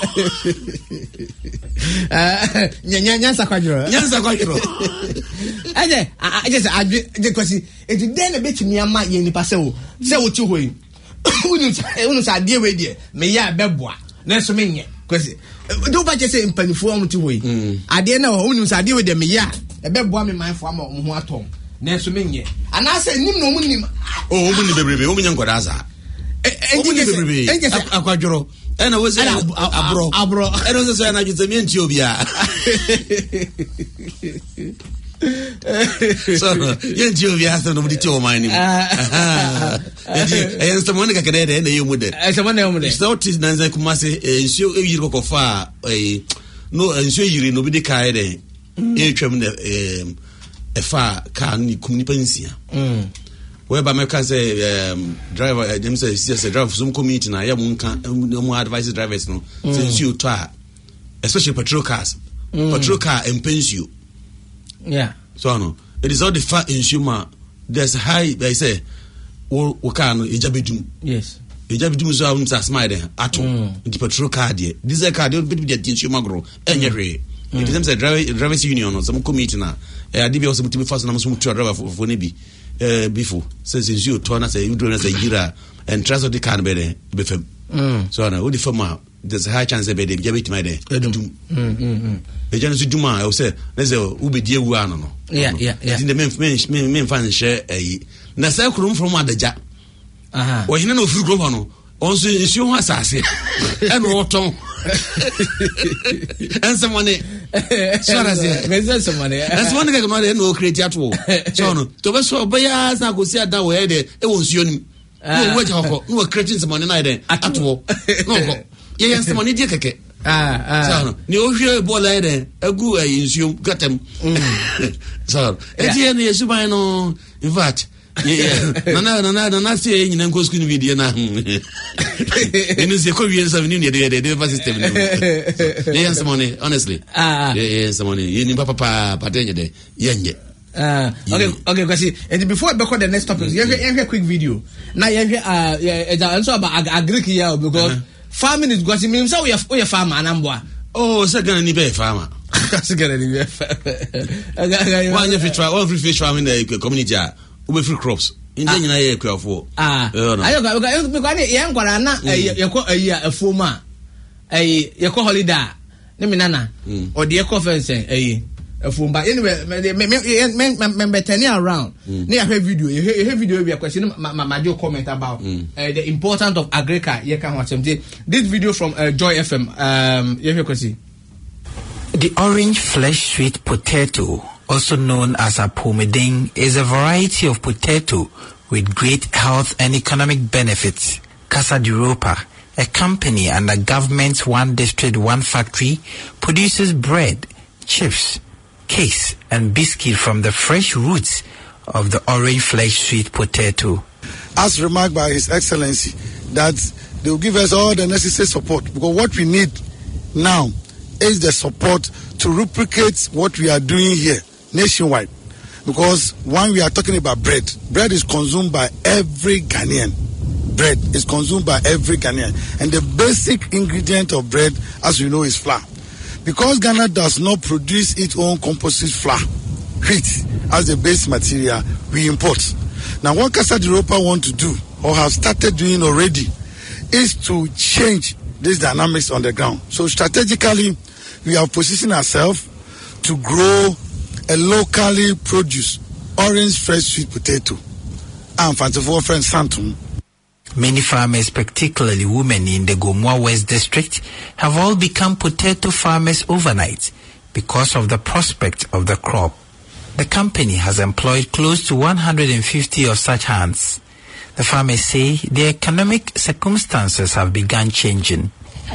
Nyan's a quadro. Nyan's a quadro. I just, I just, it's then a bit me and my yen passo. Say what you will. Who knows idea with you? May ya bebois. Next minute. Because do ba just say impanifuo to we ade na ho unu sade we dem ya e be boa me manfo ama ho atom na so menye ana say nim no munim oh omu ni bebrebe omu nyanko da za omu ni bebrebe akwadworo e na wo say abro abro e no say na jute mi enti obia so yen ti obia so no di ti o man ni ah e yen so mo ni ka kede de na yemu de e so mo na yemu de so tis na nzan kuma se ensio e yiri ko fa eh no ensio yiri no bi de kai de e twam de e fa ka ni kum ni pensia mm whereby me can say um driver dem say say driver some community na ya mun kan mo advise drivers no ensio to a especially petrol cars petrol car and pensio. Yeah. So no, it is all the fat insumer. There's high. They say, "We we can ejabidum." Yes. Ejabidum so I'm just smiling. At all, the petrol card here. This is a card. Don't be the insumer grow. Anyway, it is a driver drivers union or some committee now. I did also to be fast. I'm some driver for nebi. Uh, before says you turn us a you do as a gira and transfer the car better before. So no, what the former. There's a high chance that they get my day. The general Duma, I will say, there's a Ubi dear one. Yeah, yeah, yeah. In the men, men, men, fan share a Nasa room from the jack. Aha. Or you know, through Governor, also is your assassin and Rotom. And some money. So there's some money. That's one thing I know, create at all. So, to us, by us, I could see that way. It was you. No, wait, no, creating some money at all. No. Yes, the money did keke. Ah, ah. So, ni o hwe ball ide, egu e insume gatem. So, e tie na yesu ban no, in fact, Yeah, Nana, Nana, Nana, say in Uncle School video now. You know, the Koreans have new idea, they do system. They have some money, honestly. Ah, yeah, some money. You need Papa, Patenya, de, Yang. Uh, okay, okay, because and before I record the next topic, you have a quick video. Now you have uh, it's also about agri here because farming is going to mean so we have we have farmer and I'm oh, so gonna need a farmer. That's gonna need a farmer. One if you try all free fish farming the community, we free crops. In the year, crop for ah, I got okay, young guarana, you call a year a former a you call holiday, Neminana or the eco fence a. But anyway, remember turning around. Near her video, you hear video be a question. My dear comment about the importance of agriculture. You can watch them. This video from uh, Joy F M. Um, you can see the orange flesh sweet potato, also known as a pomeding, is a variety of potato with great health and economic benefits. Casa de Europa, a company under government's one district, one factory, produces bread, chips, cakes and biscuit from the fresh roots of the orange flesh sweet potato. As remarked by His Excellency, that they will give us all the necessary support, because what we need now is the support to replicate what we are doing here nationwide. Because when we are talking about bread, bread is consumed by every Ghanaian. Bread is consumed by every Ghanaian. And the basic ingredient of bread, as we know, is flour. Because Ghana does not produce its own composite flour, wheat, as the base material, we import. Now, what Casa de Europa want to do, or have started doing already, is to change these dynamics on the ground. So, strategically, we have positioned ourselves to grow a locally produced orange fresh sweet potato. And Fantafo friend Santum. Many farmers, particularly women in the Gomoa West district, have all become potato farmers overnight because of the prospect of the crop. The company has employed close to one hundred fifty of such hands. The farmers say the economic circumstances have begun changing.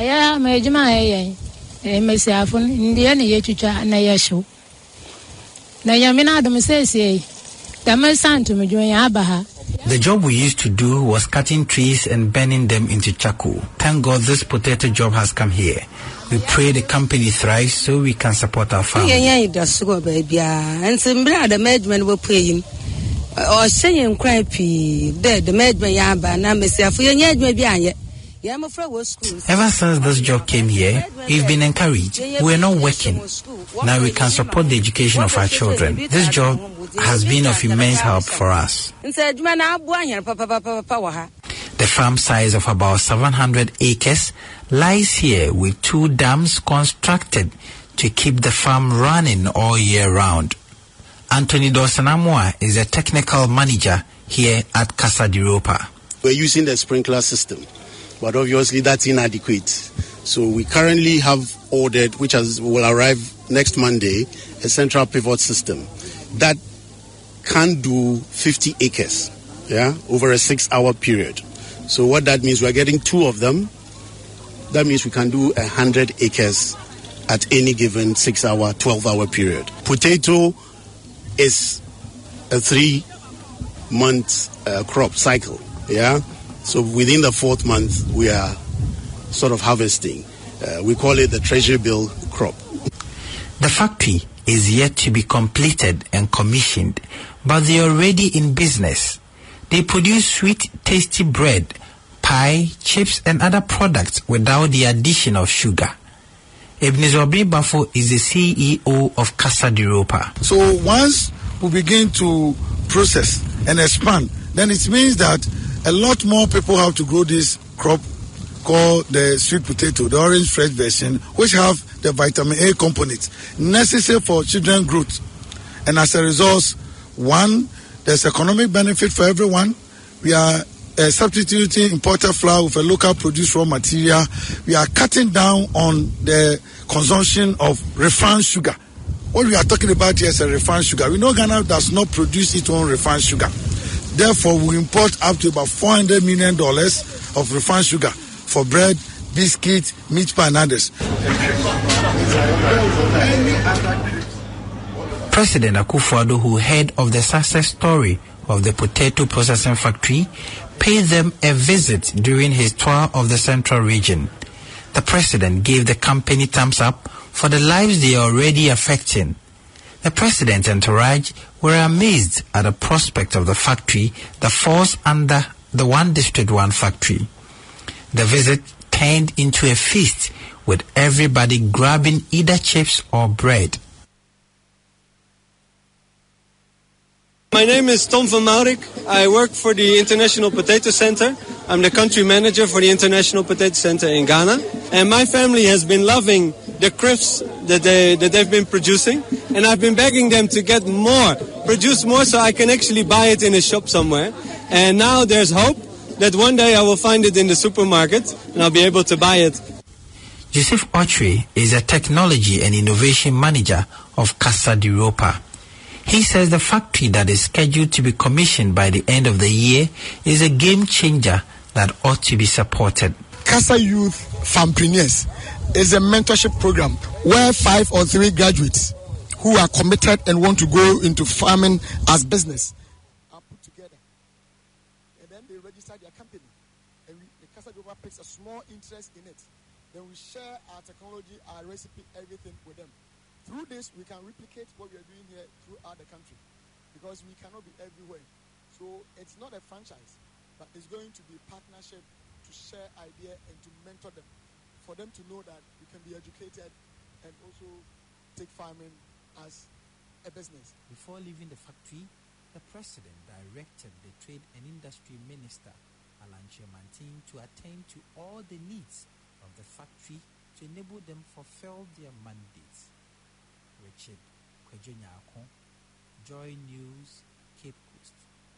The job we used to do was cutting trees and burning them into charcoal. Thank God this potato job has come here. We pray the company thrives so we can support our family. Ever since this job came here, we've been encouraged. We're not working. Now we can support the education of our children. This job has been of immense help for us. The farm size of about seven hundred acres lies here with two dams constructed to keep the farm running all year round. Anthony Dawson-Amoa is a technical manager here at Casa de Europa. We're using the sprinkler system, but obviously that's inadequate. So we currently have ordered, which has, will arrive next Monday, a central pivot system that can do fifty acres, yeah, over a six-hour period. So what that means, we're getting two of them. That means we can do one hundred acres at any given six-hour, twelve-hour period. Potato is a three-month uh, crop cycle, yeah? So within the fourth month, we are sort of harvesting. Uh, we call it the treasury bill crop. The factory is yet to be completed and commissioned, but they are already in business. They produce sweet, tasty bread, pie, chips, and other products without the addition of sugar. Ebenezer Bafo is the C E O of Casa de Europa. So once we begin to process and expand, then it means that a lot more people have to grow this crop called the sweet potato, the orange fresh version, which have the vitamin A components necessary for children's growth. And as a result, one, there's economic benefit for everyone. We are uh, substituting imported flour with a local produced raw material. We are cutting down on the consumption of refined sugar. What we are talking about here is a refined sugar. We know Ghana does not produce its own refined sugar. Therefore, we import up to about four hundred million dollars of refined sugar for bread, biscuit, meat pie, and others. President Akufo-Addo, who heard of the success story of the potato processing factory, paid them a visit during his tour of the central region. The president gave the company thumbs up for the lives they are already affecting. The president's entourage were amazed at the prospect of the factory that falls under the One District One factory. The visit turned into a feast, with everybody grabbing either chips or bread. My name is Tom van Maurik. I work for the International Potato Center. I'm the country manager for the International Potato Center in Ghana. And my family has been loving the crisps that, they, that they've been producing. And I've been begging them to get more, produce more so I can actually buy it in a shop somewhere. And now there's hope that one day I will find it in the supermarket and I'll be able to buy it. Joseph Ochre is a technology and innovation manager of Casa de Europa. He says the factory that is scheduled to be commissioned by the end of the year is a game changer that ought to be supported. Casa Youth Farmpreneurs is a mentorship program where five or three graduates who are committed and want to go into farming as business are put together. And then they register their company. And we, the Casa de Europa takes a small interest in it. Then we share our technology, our recipe, everything with them. Through this, we can replicate what we are doing here throughout the country, because we cannot be everywhere. So it's not a franchise, but it's going to be a partnership to share idea and to mentor them, for them to know that we can be educated and also take farming as a business. Before leaving the factory, the president directed the Trade and Industry Minister, Alan Chemantin, to attend to all the needs of the factory to enable them fulfill their mandates. Richard Kwejunyako, Joy News, Cape Coast.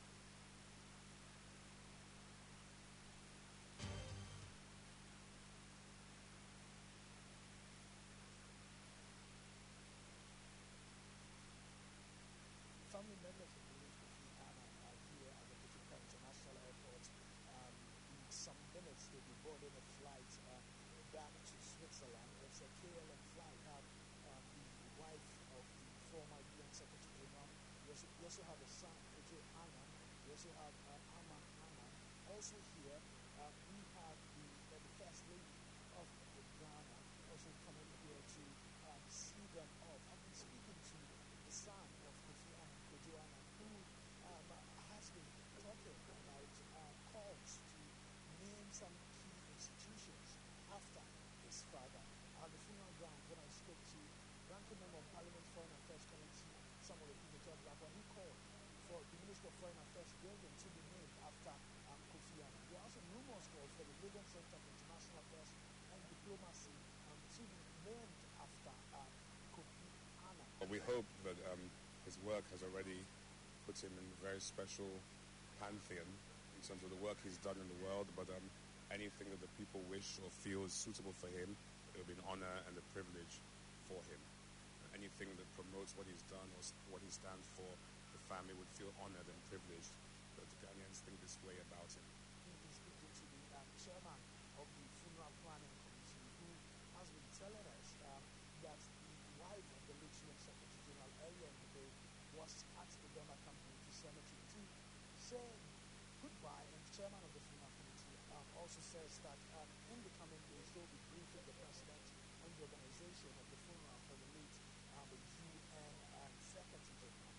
Family members of the Late Kofi Annan are here at the Kotoka International Airport. Um, in some minutes, they'll be boarding a flight um, back to Switzerland. It's a K L M flight. Have um, the wife of the former U N Secretary General. We also, we also have a son, Kojo Annan. We also have uh, Aman Annan. Also here, um, we have the, uh, the First Lady of Ghana also coming here to um, see them off. I've been speaking to the son of Kofi Annan, Kojo Annan, who um, has been talking about uh, calls to name some key institutions after his father. On the funeral ground, when I spoke to Ranking Member of Parliament Foreign Affairs Committee, Samuel Okudzeto Abraham, he called for the Minister of Foreign Affairs building to be named after um, Kofi Annan. There are also numerous calls for the Lagos Center for International Affairs and Diplomacy um, to be named after um, Kofi Annan. We hope that um, his work has already put him in a very special pantheon in terms of the work he's done in the world, but um, anything that the people wish or feel is suitable for him, it will be an honor and a privilege for him. Anything that promotes what he's done or what he stands for, the family would feel honored and privileged that the Ghanaians think this way about him. He's been speaking to the um, chairman of the funeral planning committee, who has been telling us um, that the wife of the late U N Secretary General earlier in the day was at the Donner Community Cemetery to say goodbye, and the chairman of the funeral committee um, also says that um, in the coming days they'll be briefing the president on the organization of the funeral for the late um, the U N um, Secretary General.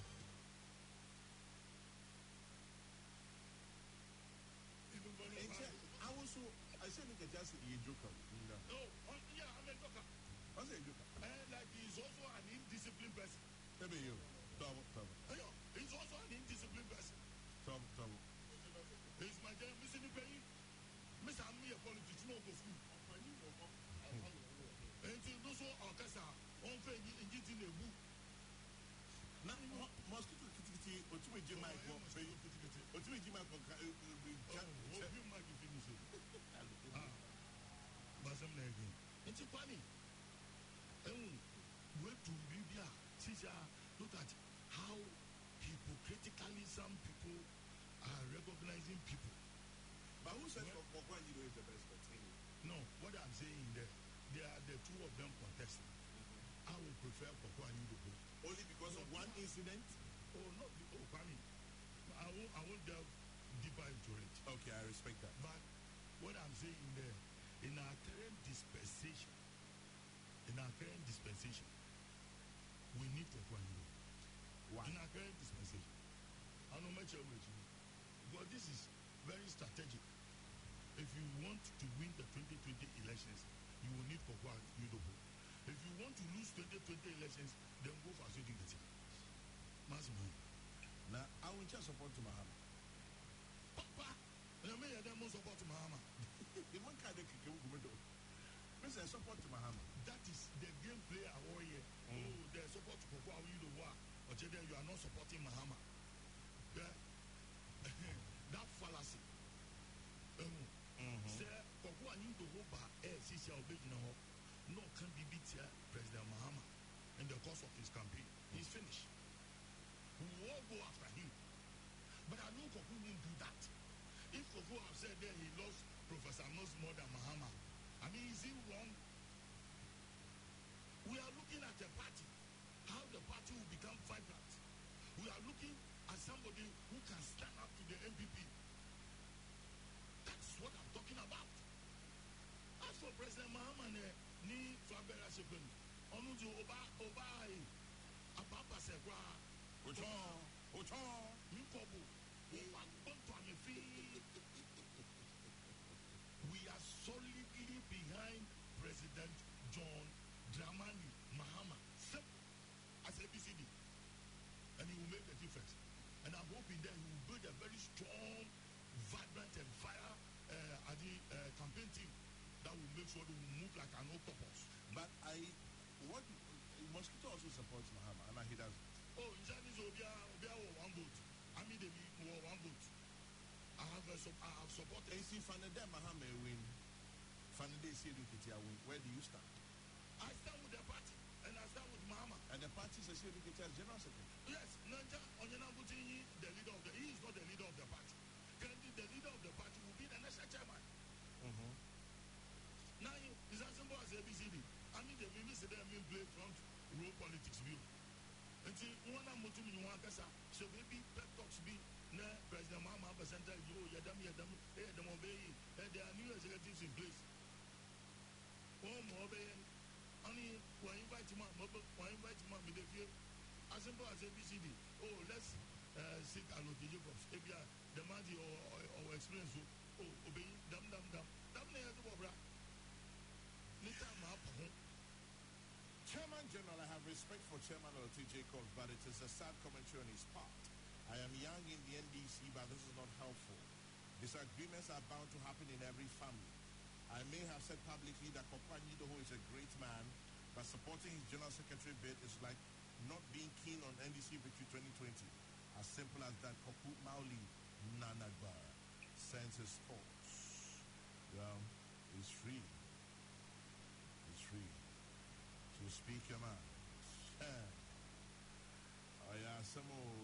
I also, I said, look at just a joker. No, oh, yeah, I'm a joker. What's a joker? And like he's also an indisciplined person. Tell me you. Tom, Tom. Hey, he's also an indisciplined person. Tom, Tom. He's my dear, Mister Nipeyi. Mister I'm a politician, no go food. And to do so, orchestra, on fair in getting a book. Now, mosquito kitty, or two Jim Mike, or two Jim Mike, or you might be finishing. But some again. It's funny. Where to Libya, teacher, look at how hypocritically some people are recognizing people. But who says Kokwani is the best person? No, what I'm saying there, they are the two of them contesting. Mm-hmm. I would prefer Kokwani to go. Only because of one incident? Oh, not the oh, Kwame. I won't, I won't delve deeper into it. Okay, I respect that. But what I'm saying there, in our current dispensation, in our current dispensation, we need Kokwanido. Why? In our current dispensation. I know much of it. But this is very strategic. If you want to win the twenty twenty elections, you will need Kokwanido. If you want to lose twenty twenty elections, then go for Asodi Gati. Maximum. Now, I will just support to Mahama. Papa, I may have them support to Mahama. The one kind of kick you go. Mister Support to Mahama. That is the gameplay I want here. Mm. Oh, the support to Kokwanido. Or you are not supporting Mahama. Yeah. That fallacy. Um, mm-hmm. Say, Kokwanido Hoba, eh, Sisi Obejina, no can be beat here, President Mahama, in the course of his campaign. He's finished. We will all go after him. But I know Koku won't do that. If Koku have said that he lost Professor Nos more than Mahama, I mean, is he wrong? We are looking at a party, how the party will become vibrant. We are looking at somebody who can stand up to the M P P. That's what I'm talking about. As for President Mahama, ni Fabera Shepin, Onuju Oba Oba Ababa Sekwa, Ochon, Ochon, Nkobu, we are solidly behind President John Dramani Mahama. Simple as A B C D. And he will make a difference. And I'm hoping that he will build a very strong, vibrant and fire uh, at the uh, campaign team that will make sure they will move like an octopus. But I, what, Mosquito also supports Mahama, and he does. Oh, in Chinese, Obia, Obia, one vote. I mean, they be one vote. I have, a, I have supported. And see, Fanade Mahama win. Fanade Sedukitia win. Where do you stand? I stand with the party, and I stand with Mahama. And the party is Sedukitia's general secretary. Yes, Nanja Onyenabutinyi, the leader of the, he is not the leader of the party. Kendi, the leader of the party, will be the national chairman. Mm-hmm. Now, it's as simple as A B C D. I mean, the minister there mean play front row politics view. And see, one of them to one kasa, so maybe pep talks be na President Mahama Basanta, you, Yadam, Yadam, eh, the Mobay, eh, there are new executives in place. Oh, Mobay, only when invite him, when invite him, with the view, as simple as A B C D. Oh, let's uh, seek a lot of Jacobs. If you are the money or, or, or experience, oh, obey, dam, dam, dam, dam, near the Bobra. Chairman General, I have respect for Chairman O T Jacobs, but it is a sad commentary on his part. I am young in the N D C, but this is not helpful. Disagreements are bound to happen in every family. I may have said publicly that Kokwanido is a great man, but supporting his General Secretary bid is like not being keen on N D C Victory twenty twenty. As simple as that. Koku Mauli Nanagba sends his thoughts. Well, he's free. He's free to speak your mind. Oh yeah, some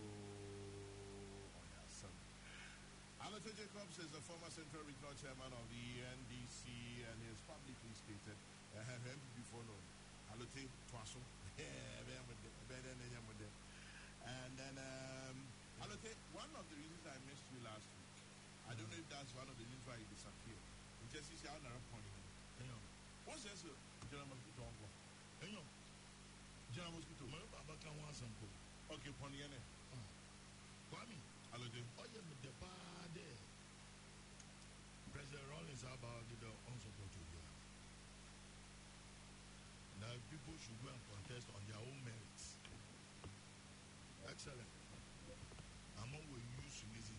oh yeah, some. Alote Jacobs is a former Central Regional Chairman of the N D C and he has publicly stated, I have him before known. Alote Twaso. And then, um, Alote, one of the reasons I missed you last week, I don't know if that's one of the reasons why you disappeared. You just see how another point. What's this? General Mosquito. Hey, General Mosquito. My Baba can want some. Okay, Poniene. Kwame. Hello, Jim. Oh, yeah, but the bad. President Rollins about the unsupported. Now, people should go and contest on their own merits. Excellent. Among we use to listen.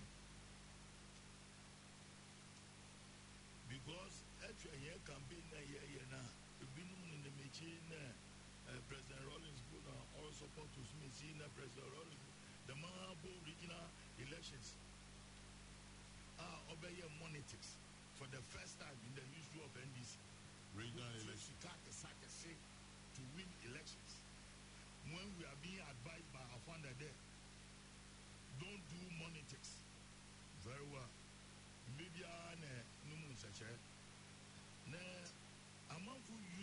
Because actually, here campaign here now, we've been in the machine. President Rollins put all support to Smith, President Rollins, the Mahabo regional elections are obeying monetics for the first time in the history of N D C. Regional elections. To win elections. When we are being advised by our founder there, don't do monetics. Very well. Media and Numun Sache.